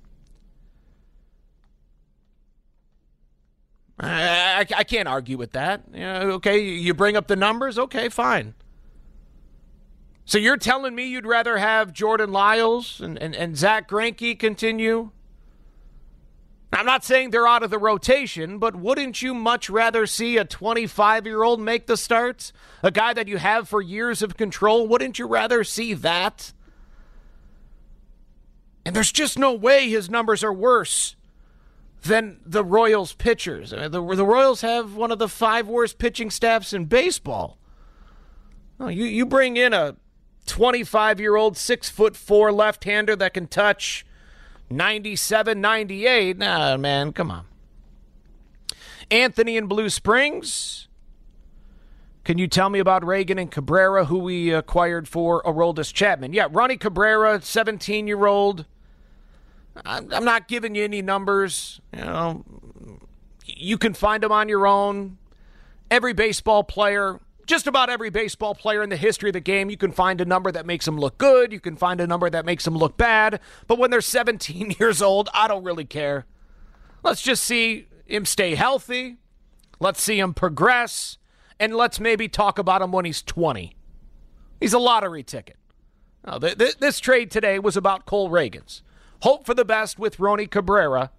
I can't argue with that. Okay, you bring up the numbers. Okay, fine. So you're telling me you'd rather have Jordan Lyles and Zach Greinke continue? I'm not saying they're out of the rotation, but wouldn't you much rather see a 25-year-old make the starts? A guy that you have for years of control? Wouldn't you rather see that? And there's just no way his numbers are worse than the Royals pitchers. I mean, the Royals have one of the 5 worst pitching staffs in baseball. Oh, you bring in a 25-year-old, 6'4" left-hander that can touch 97, 98. Nah, man, come on. Anthony in Blue Springs. Can you tell me about Reagan and Cabrera, who we acquired for Aroldis Chapman? Yeah, Ronnie Cabrera, 17-year-old. I'm not giving you any numbers. You can find them on your own. Every baseball player, just about every baseball player in the history of the game, you can find a number that makes them look good. You can find a number that makes them look bad. But when they're 17 years old, I don't really care. Let's just see him stay healthy. Let's see him progress. And let's maybe talk about him when he's 20. He's a lottery ticket. No, this trade today was about Cole Ragans. Hope for the best with Ronnie Cabrera.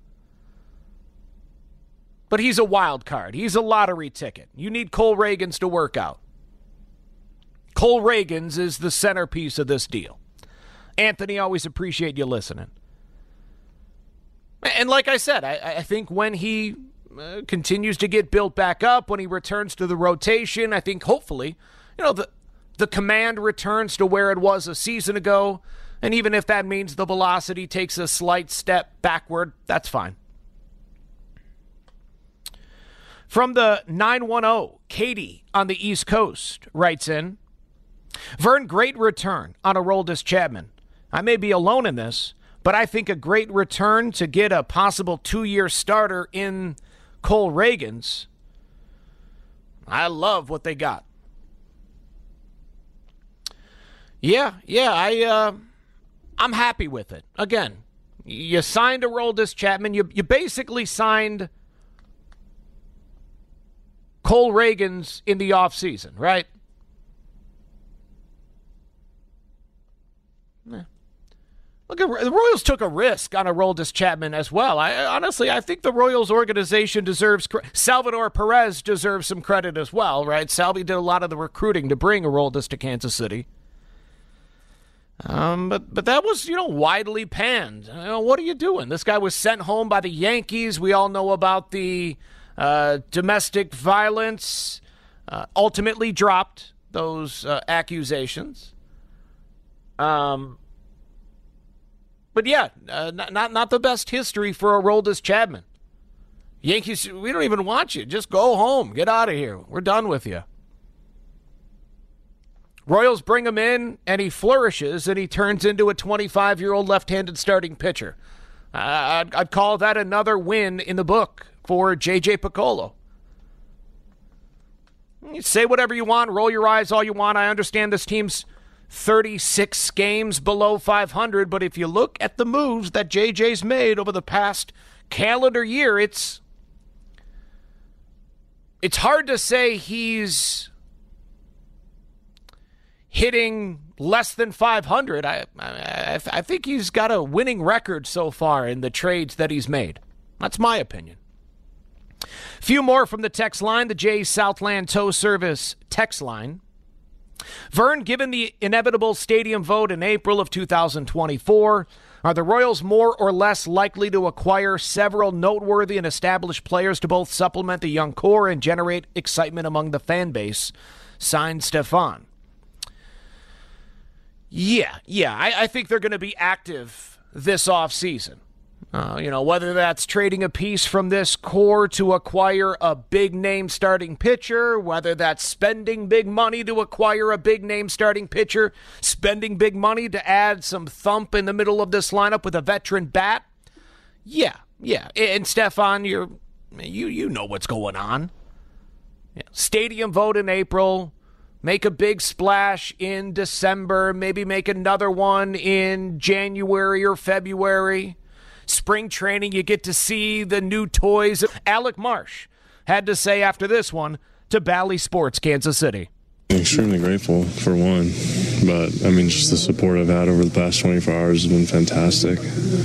But he's a wild card. He's a lottery ticket. You need Cole Ragans to work out. Cole Ragans is the centerpiece of this deal. Anthony, always appreciate you listening. And like I said, I think when he continues to get built back up, when he returns to the rotation, I think hopefully, the command returns to where it was a season ago. And even if that means the velocity takes a slight step backward, that's fine. From the 910, Katie on the East Coast writes in, Vern, great return on Aroldis Chapman. I may be alone in this, but I think a great return to get a possible 2-year starter in Cole Ragans. I love what they got. Yeah, I'm happy with it. Again, you signed Aroldis Chapman. You basically signed Cole Ragans in the offseason, right? Look, the Royals took a risk on Aroldis Chapman as well. I think the Royals organization deserves Salvador Perez deserves some credit as well, right? Salvi did a lot of the recruiting to bring Aroldis to Kansas City. But that was, widely panned. What are you doing? This guy was sent home by the Yankees. We all know about the domestic violence. Ultimately dropped those accusations. But yeah, not the best history for Aroldis Chapman. Yankees, we don't even want you. Just go home. Get out of here. We're done with you. Royals bring him in, and he flourishes, and he turns into a 25-year-old left-handed starting pitcher. I'd call that another win in the book for J.J. Picollo. You say whatever you want, roll your eyes all you want. I understand this team's 36 games below 500, but if you look at the moves that J.J.'s made over the past calendar year, it's hard to say he's hitting less than 500. I think he's got a winning record so far in the trades that he's made. That's my opinion. Few more from the text line, the Jay's Southland Tow Service text line. Vern, given the inevitable stadium vote in April of 2024, are the Royals more or less likely to acquire several noteworthy and established players to both supplement the young core and generate excitement among the fan base? Signed, Stefan. Yeah, I think they're going to be active this offseason. Whether that's trading a piece from this core to acquire a big-name starting pitcher, whether that's spending big money to acquire a big-name starting pitcher, spending big money to add some thump in the middle of this lineup with a veteran bat. Yeah. And Stefan, you know what's going on. Stadium vote in April. Make a big splash in December, maybe make another one in January or February. Spring training, you get to see the new toys. Alec Marsh had to say after this one to Bally Sports, Kansas City. I'm extremely grateful, for one, but just the support I've had over the past 24 hours has been fantastic.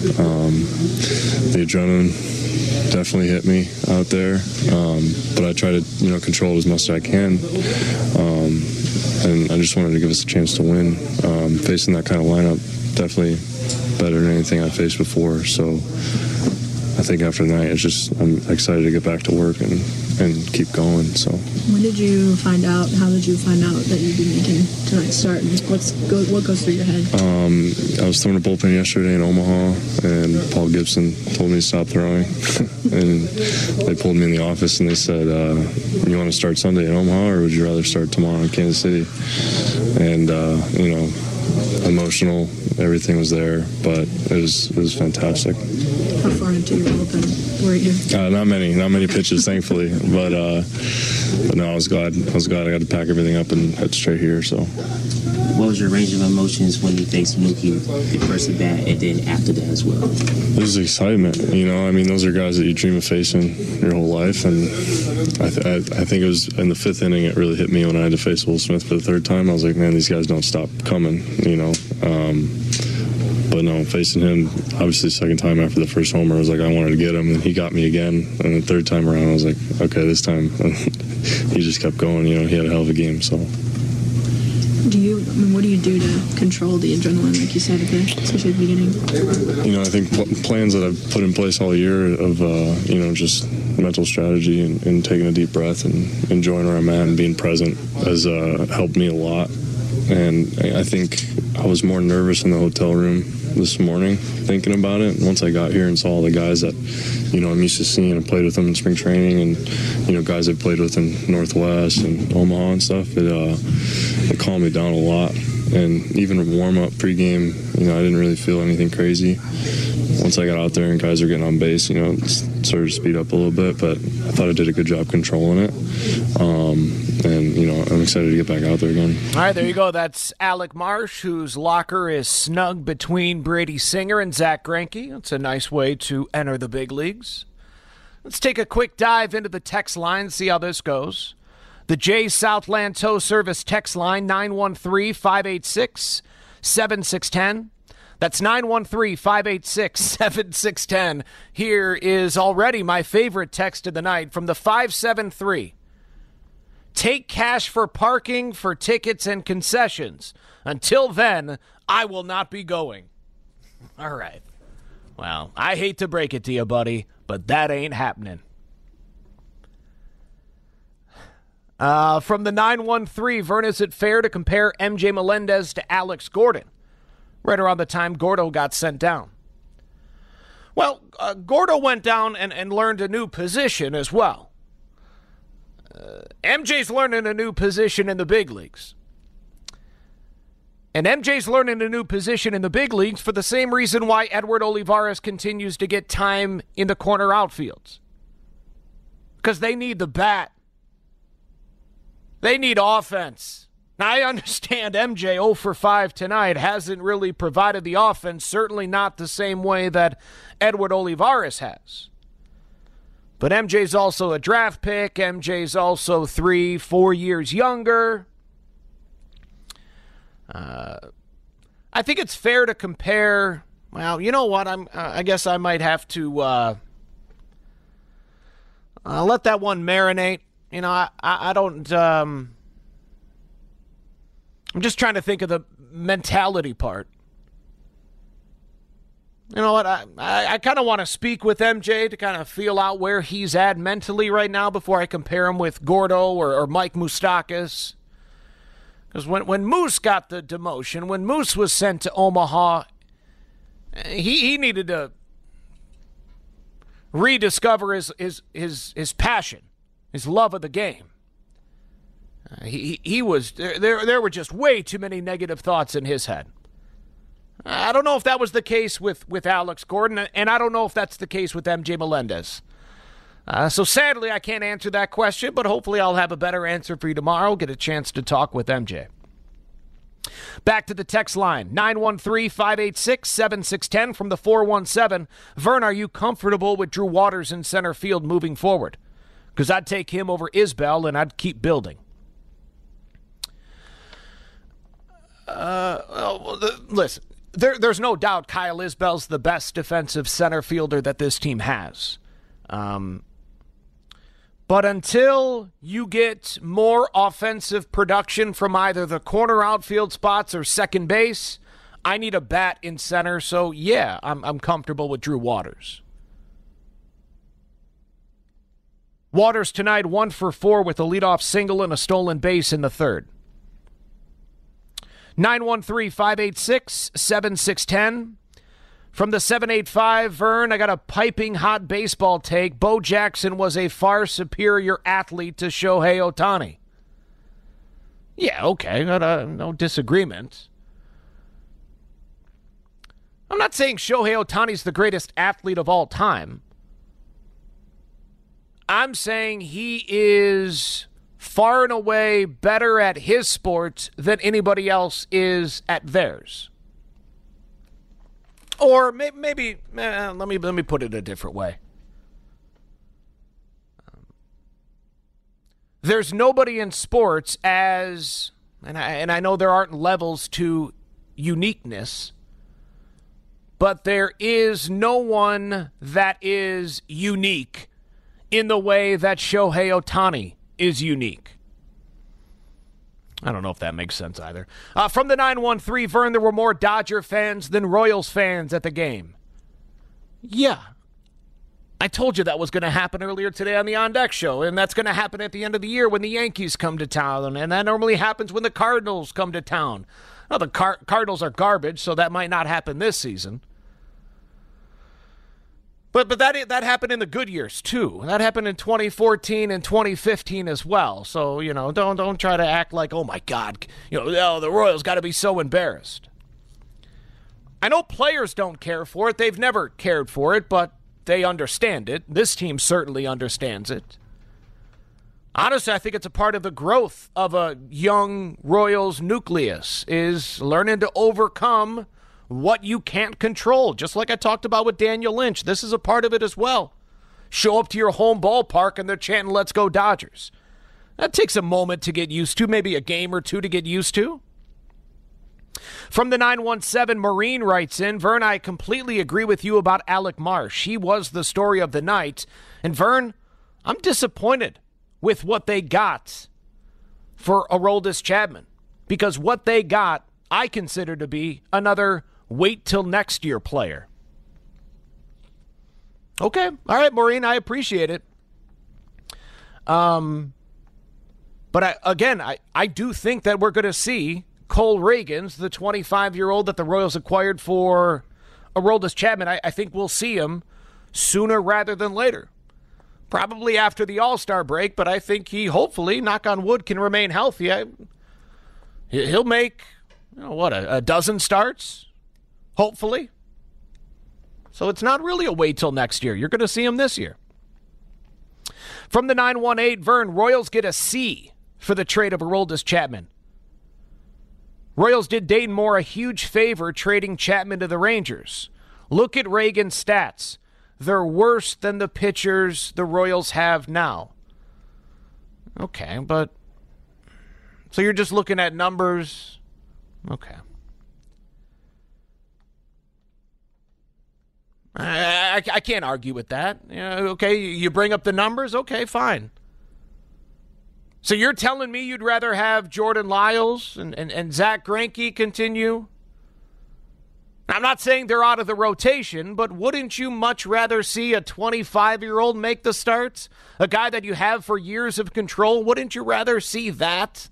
The adrenaline definitely hit me out there, but I try to control it as much as I can, and I just wanted to give us a chance to win. Facing that kind of lineup, definitely better than anything I faced before, so I think after tonight, I'm excited to get back to work and keep going. So, when did you find out? How did you find out that you'd be making tonight's start? And what goes through your head? I was throwing a bullpen yesterday in Omaha, and Paul Gibson told me to stop throwing. And they pulled me in the office and they said, "You want to start Sunday in Omaha, or would you rather start tomorrow in Kansas City?" And emotional, everything was there, but it was fantastic. How far into your bullpen were you? Not many pitches, thankfully, but no, I was glad I got to pack everything up and head straight here. So, what was your range of emotions when you faced Mookie the first at bat, and then after that as well? It was excitement. Those are guys that you dream of facing your whole life, and I think it was in the fifth inning it really hit me when I had to face Will Smith for the third time. I was like, man, these guys don't stop coming. But no, facing him, obviously the second time after the first homer, I was like, I wanted to get him, and he got me again. And the third time around, I was like, okay, this time. He just kept going. He had a hell of a game. So what do you do to control the adrenaline, like you said, especially at the beginning? I think plans that I've put in place all year of, just mental strategy and taking a deep breath and enjoying where I'm at and being present has helped me a lot. And I think I was more nervous in the hotel room this morning thinking about it. And once I got here and saw all the guys that, I'm used to seeing and played with them in spring training and, guys I've played with in Northwest and Omaha and stuff, it calmed me down a lot. And even warm-up pregame, I didn't really feel anything crazy. Once I got out there and guys were getting on base, it started to speed up a little bit, but I thought I did a good job controlling it. And I'm excited to get back out there again. All right, there you go. That's Alec Marsh, whose locker is snug between Brady Singer and Zach Greinke. It's a nice way to enter the big leagues. Let's take a quick dive into the text line, see how this goes. The Jay Southland Tow Service text line, 913-586-7610. That's 913-586-7610. Here is already my favorite text of the night from the 573. Take cash for parking, for tickets, and concessions. Until then, I will not be going. All right. Well, I hate to break it to you, buddy, but that ain't happening. From the 913, Vern, is it fair to compare MJ Melendez to Alex Gordon? Right around the time Gordo got sent down. Well, Gordo went down and learned a new position as well. MJ's learning a new position in the big leagues. And MJ's learning a new position in the big leagues for the same reason why Edward Olivares continues to get time in the corner outfields. Because they need the bat. They need offense. Now, I understand MJ 0 for 5 tonight hasn't really provided the offense, certainly not the same way that Edward Olivares has. But MJ's also a draft pick. MJ's also 3-4 years younger. I think it's fair to compare. Well, you know what? I guess I might have to let that one marinate. I don't. I'm just trying to think of the mentality part. You know what? I kind of want to speak with MJ to kind of feel out where he's at mentally right now before I compare him with Gordo or Mike Moustakas. Because when Moose got the demotion, when Moose was sent to Omaha, he needed to rediscover his passion, his love of the game. He was there were just way too many negative thoughts in his head. I don't know if that was the case with Alex Gordon, and I don't know if that's the case with MJ Melendez. So sadly, I can't answer that question, but hopefully I'll have a better answer for you tomorrow. Get a chance to talk with MJ. Back to the text line, 913-586-7610 from the 417. Vern, are you comfortable with Drew Waters in center field moving forward? Because I'd take him over Isbell, and I'd keep building. Listen, there's no doubt Kyle Isbell's the best defensive center fielder that this team has. But until you get more offensive production from either the corner outfield spots or second base, I need a bat in center. So, yeah, I'm comfortable with Drew Waters. Waters tonight 1 for 4 with a leadoff single and a stolen base in the third. 913-586-7610. From the 785, Vern, I got a piping hot baseball take. Bo Jackson was a far superior athlete to Shohei Ohtani. Yeah, okay, no disagreement. I'm not saying Shohei Ohtani's the greatest athlete of all time. I'm saying he is far and away better at his sport than anybody else is at theirs. Or maybe let me put it a different way. There's nobody in sports as, and I know there aren't levels to uniqueness, but there is no one that is unique in the way that Shohei Ohtani is unique. I don't know if that makes sense either. From the 913, Vern, there were more Dodger fans than Royals fans at the game. Yeah. I told you that was going to happen earlier today on the On Deck show, and that's going to happen at the end of the year when the Yankees come to town, and that normally happens when the Cardinals come to town. Well, the Cardinals are garbage, so that might not happen this season. But that happened in the good years, too. That happened in 2014 and 2015 as well. So, don't try to act like, oh, my God, the Royals got to be so embarrassed. I know players don't care for it. They've never cared for it, but they understand it. This team certainly understands it. Honestly, I think it's a part of the growth of a young Royals nucleus is learning to overcome what you can't control, just like I talked about with Daniel Lynch. This is a part of it as well. Show up to your home ballpark and they're chanting, "Let's go Dodgers." That takes a moment to get used to, maybe a game or two to get used to. From the 917, Maureen writes in, Vern, I completely agree with you about Alec Marsh. He was the story of the night. And Vern, I'm disappointed with what they got for Aroldis Chapman, because what they got I consider to be another wait till next year player. Okay. All right, Maureen, I appreciate it. But I do think that we're going to see Cole Ragans, the 25-year-old that the Royals acquired for Aroldis Chapman. I think we'll see him sooner rather than later. Probably after the All-Star break, but I think he hopefully, knock on wood, can remain healthy. He'll make, a dozen starts? Hopefully. So it's not really a wait till next year. You're going to see him this year. From the 918, Vern, Royals get a C for the trade of Aroldis Chapman. Royals did Dayton Moore a huge favor trading Chapman to the Rangers. Look at Reagan's stats. They're worse than the pitchers the Royals have now. Okay, but so you're just looking at numbers. Okay. I can't argue with that. Okay, you bring up the numbers. Okay, fine. So you're telling me you'd rather have Jordan Lyles and Zach Greinke continue? I'm not saying they're out of the rotation, but wouldn't you much rather see a 25-year-old make the starts? A guy that you have for years of control? Wouldn't you rather see that?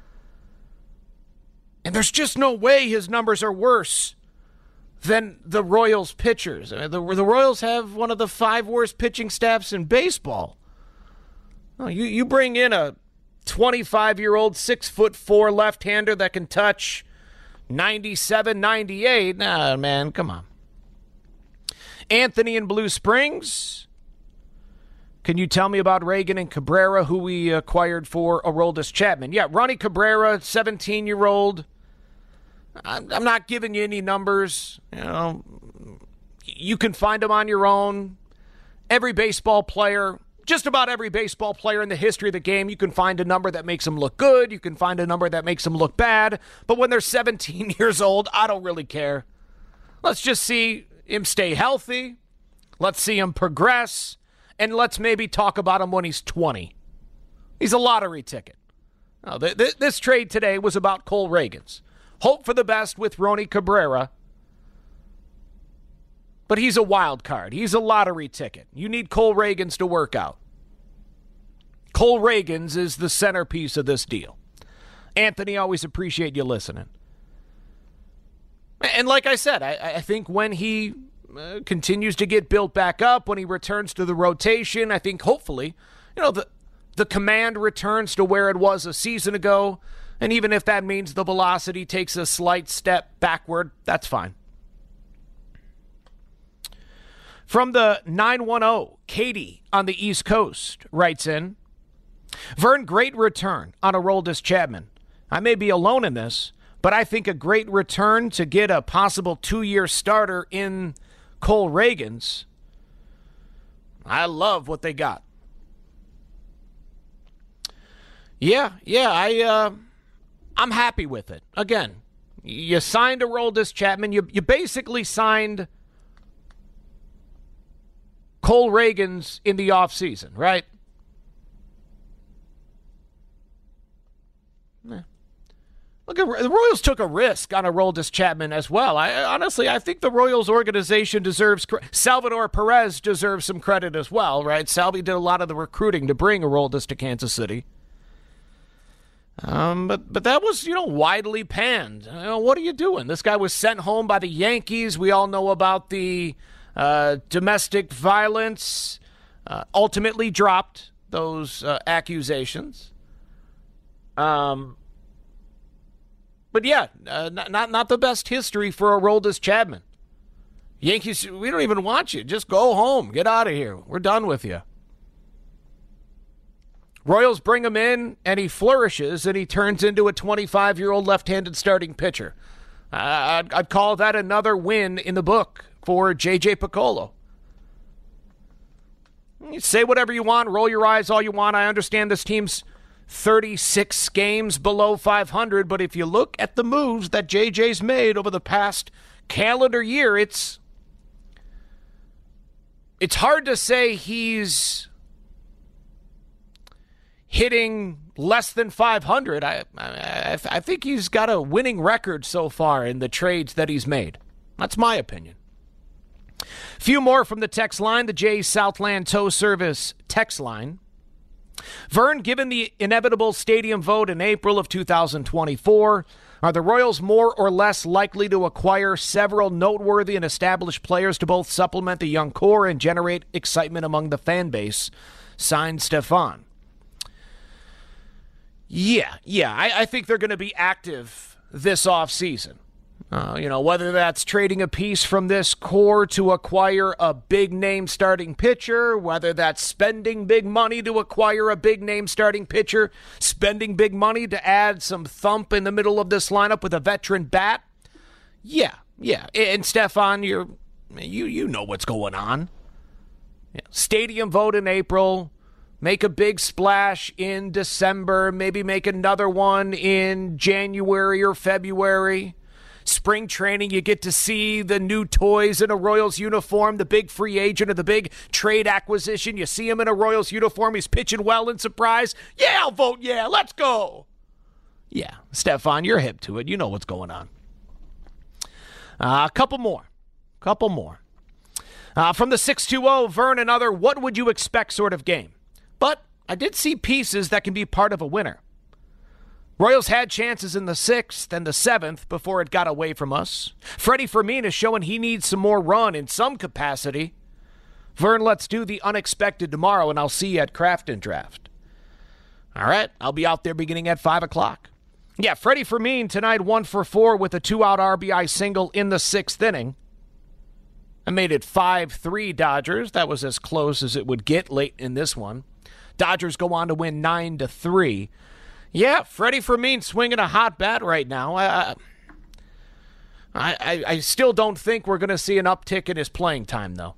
And there's just no way his numbers are worse than the Royals pitchers. I mean, the Royals have one of the 5 worst pitching staffs in baseball. Oh, you bring in a 25-year-old, 6'4" left-hander that can touch 97, 98. Nah, man, come on. Anthony in Blue Springs. Can you tell me about Reagan and Cabrera, who we acquired for Aroldis Chapman? Yeah, Ronnie Cabrera, 17-year-old. I'm not giving you any numbers. You can find them on your own. Every baseball player, just about every baseball player in the history of the game, you can find a number that makes them look good. You can find a number that makes them look bad. But when they're 17 years old, I don't really care. Let's just see him stay healthy. Let's see him progress. And let's maybe talk about him when he's 20. He's a lottery ticket. Now, this trade today was about Cole Ragans. Hope for the best with Ronnie Cabrera. But he's a wild card. He's a lottery ticket. You need Cole Ragans to work out. Cole Ragans is the centerpiece of this deal. Anthony, always appreciate you listening. And like I said, I think when he continues to get built back up, when he returns to the rotation, I think hopefully, the command returns to where it was a season ago. And even if that means the velocity takes a slight step backward, that's fine. From the 910, Katie on the East Coast writes in, Vern, great return on Aroldis Chapman. I may be alone in this, but I think a great return to get a possible 2-year starter in Cole Ragans. I love what they got. Yeah, I'm happy with it. Again, you signed Aroldis Chapman. You basically signed Cole Ragans in the offseason, right? Look, the Royals took a risk on Aroldis Chapman as well. I think the Royals organization deserves Salvador Perez deserves some credit as well, right? Salvi did a lot of the recruiting to bring Aroldis to Kansas City. But that was, widely panned. What are you doing? This guy was sent home by the Yankees. We all know about the domestic violence. Ultimately dropped those accusations. But yeah, not the best history for Aroldis Chapman. Yankees, we don't even want you. Just go home. Get out of here. We're done with you. Royals bring him in, and he flourishes, and he turns into a 25-year-old left-handed starting pitcher. I'd call that another win in the book for J.J. Picollo. You say whatever you want, roll your eyes all you want. I understand this team's 36 games below 500, but if you look at the moves that JJ's made over the past calendar year, it's hard to say he's hitting less than 500. I think he's got a winning record so far in the trades that he's made. That's my opinion. Few more from the text line, the Jay's Southland Tow Service text line. Vern, given the inevitable stadium vote in April of 2024, are the Royals more or less likely to acquire several noteworthy and established players to both supplement the young core and generate excitement among the fan base? Signed, Stefan. Yeah, I think they're going to be active this offseason. Whether that's trading a piece from this core to acquire a big-name starting pitcher, whether that's spending big money to acquire a big-name starting pitcher, spending big money to add some thump in the middle of this lineup with a veteran bat. Yeah. And Stefan, you know what's going on. Stadium vote in April. Make a big splash in December. Maybe make another one in January or February. Spring training, you get to see the new toys in a Royals uniform, the big free agent or the big trade acquisition. You see him in a Royals uniform. He's pitching well in surprise. Yeah, I'll vote yeah. Let's go. Yeah, Stefan, you're hip to it. You know what's going on. A couple more. From the 620, Vern, another what would you expect sort of game. But I did see pieces that can be part of a winner. Royals had chances in the 6th and the 7th before it got away from us. Freddie Fermin is showing he needs some more run in some capacity. Vern, let's do the unexpected tomorrow, and I'll see you at Crafton Draft. All right, I'll be out there beginning at 5 o'clock. Yeah, Freddie Fermin tonight 1 for 4 with a 2-out RBI single in the 6th inning. I made it 5-3 Dodgers. That was as close as it would get late in this one. Dodgers go on to win 9-3. Yeah, Freddie Fermin swinging a hot bat right now. I still don't think we're going to see an uptick in his playing time, though.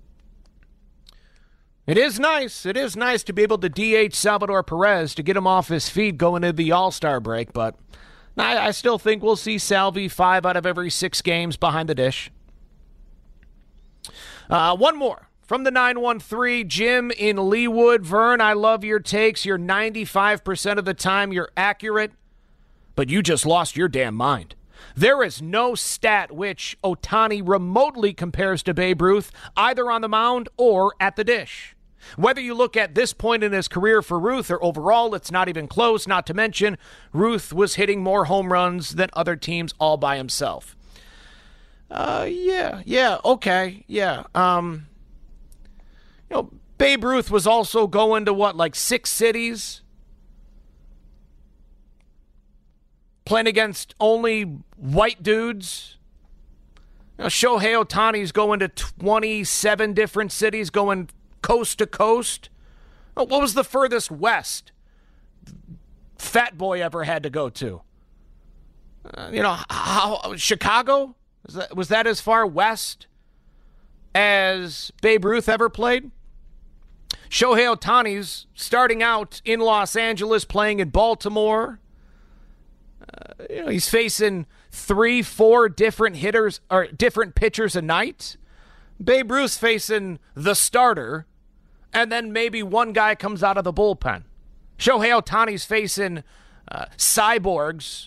It is nice. It is nice to be able to DH Salvador Perez to get him off his feet going into the All-Star break, but I still think we'll see Salvi 5 out of every 6 games behind the dish. One more. From the 913, Jim in Leawood. Vern, I love your takes. You're 95% of the time you're accurate, but you just lost your damn mind. There is no stat which Ohtani remotely compares to Babe Ruth, either on the mound or at the dish. Whether you look at this point in his career for Ruth or overall, it's not even close, not to mention Ruth was hitting more home runs than other teams all by himself. Babe Ruth was also going to, 6 cities? Playing against only white dudes? Shohei Ohtani's going to 27 different cities, going coast to coast. What was the furthest west Fat Boy ever had to go to? Chicago? Was that as far west as Babe Ruth ever played? Shohei Ohtani's starting out in Los Angeles, playing in Baltimore. He's facing 3-4 different hitters or different pitchers a night. Babe Ruth's facing the starter, and then maybe one guy comes out of the bullpen. Shohei Ohtani's facing cyborgs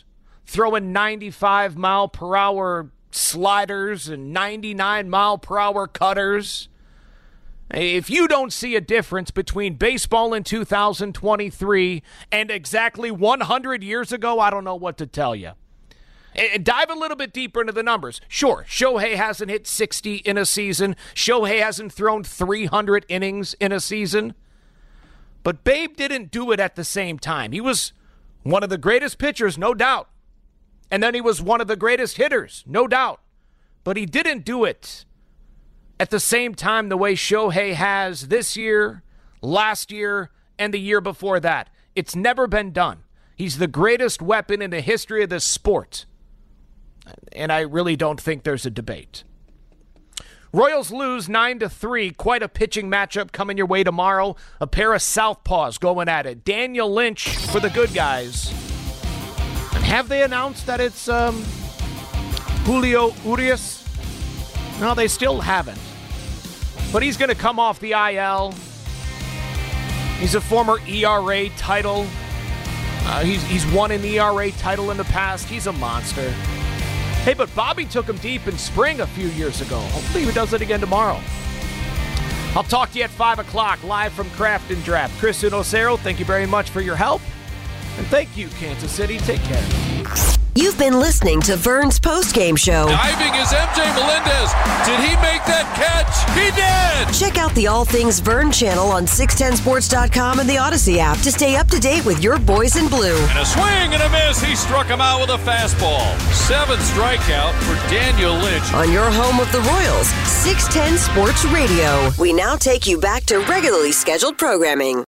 throwing 95-mile-per-hour sliders and 99-mile-per-hour cutters. If you don't see a difference between baseball in 2023 and exactly 100 years ago, I don't know what to tell you. And dive a little bit deeper into the numbers. Sure, Shohei hasn't hit 60 in a season. Shohei hasn't thrown 300 innings in a season. But Babe didn't do it at the same time. He was one of the greatest pitchers, no doubt. And then he was one of the greatest hitters, no doubt. But he didn't do it at the same time the way Shohei has this year, last year, and the year before that. It's never been done. He's the greatest weapon in the history of this sport. And I really don't think there's a debate. Royals lose 9-3. Quite a pitching matchup coming your way tomorrow. A pair of southpaws going at it. Daniel Lynch for the good guys. And have they announced that it's Julio Urias? No, they still haven't. But he's going to come off the IL. He's a former ERA title. He's won an ERA title in the past. He's a monster. Hey, but Bobby took him deep in spring a few years ago. Hopefully he does it again tomorrow. I'll talk to you at 5 o'clock live from Craft and Draft. Chris Unocero, thank you very much for your help. And thank you, Kansas City. Take care. You've been listening to Vern's postgame show. Diving is MJ Melendez. Did he make that catch? He did! Check out the All Things Vern channel on 610sports.com and the Odyssey app to stay up to date with your boys in blue. And a swing and a miss. He struck him out with a fastball. 7th strikeout for Daniel Lynch. On your home of the Royals, 610 Sports Radio. We now take you back to regularly scheduled programming.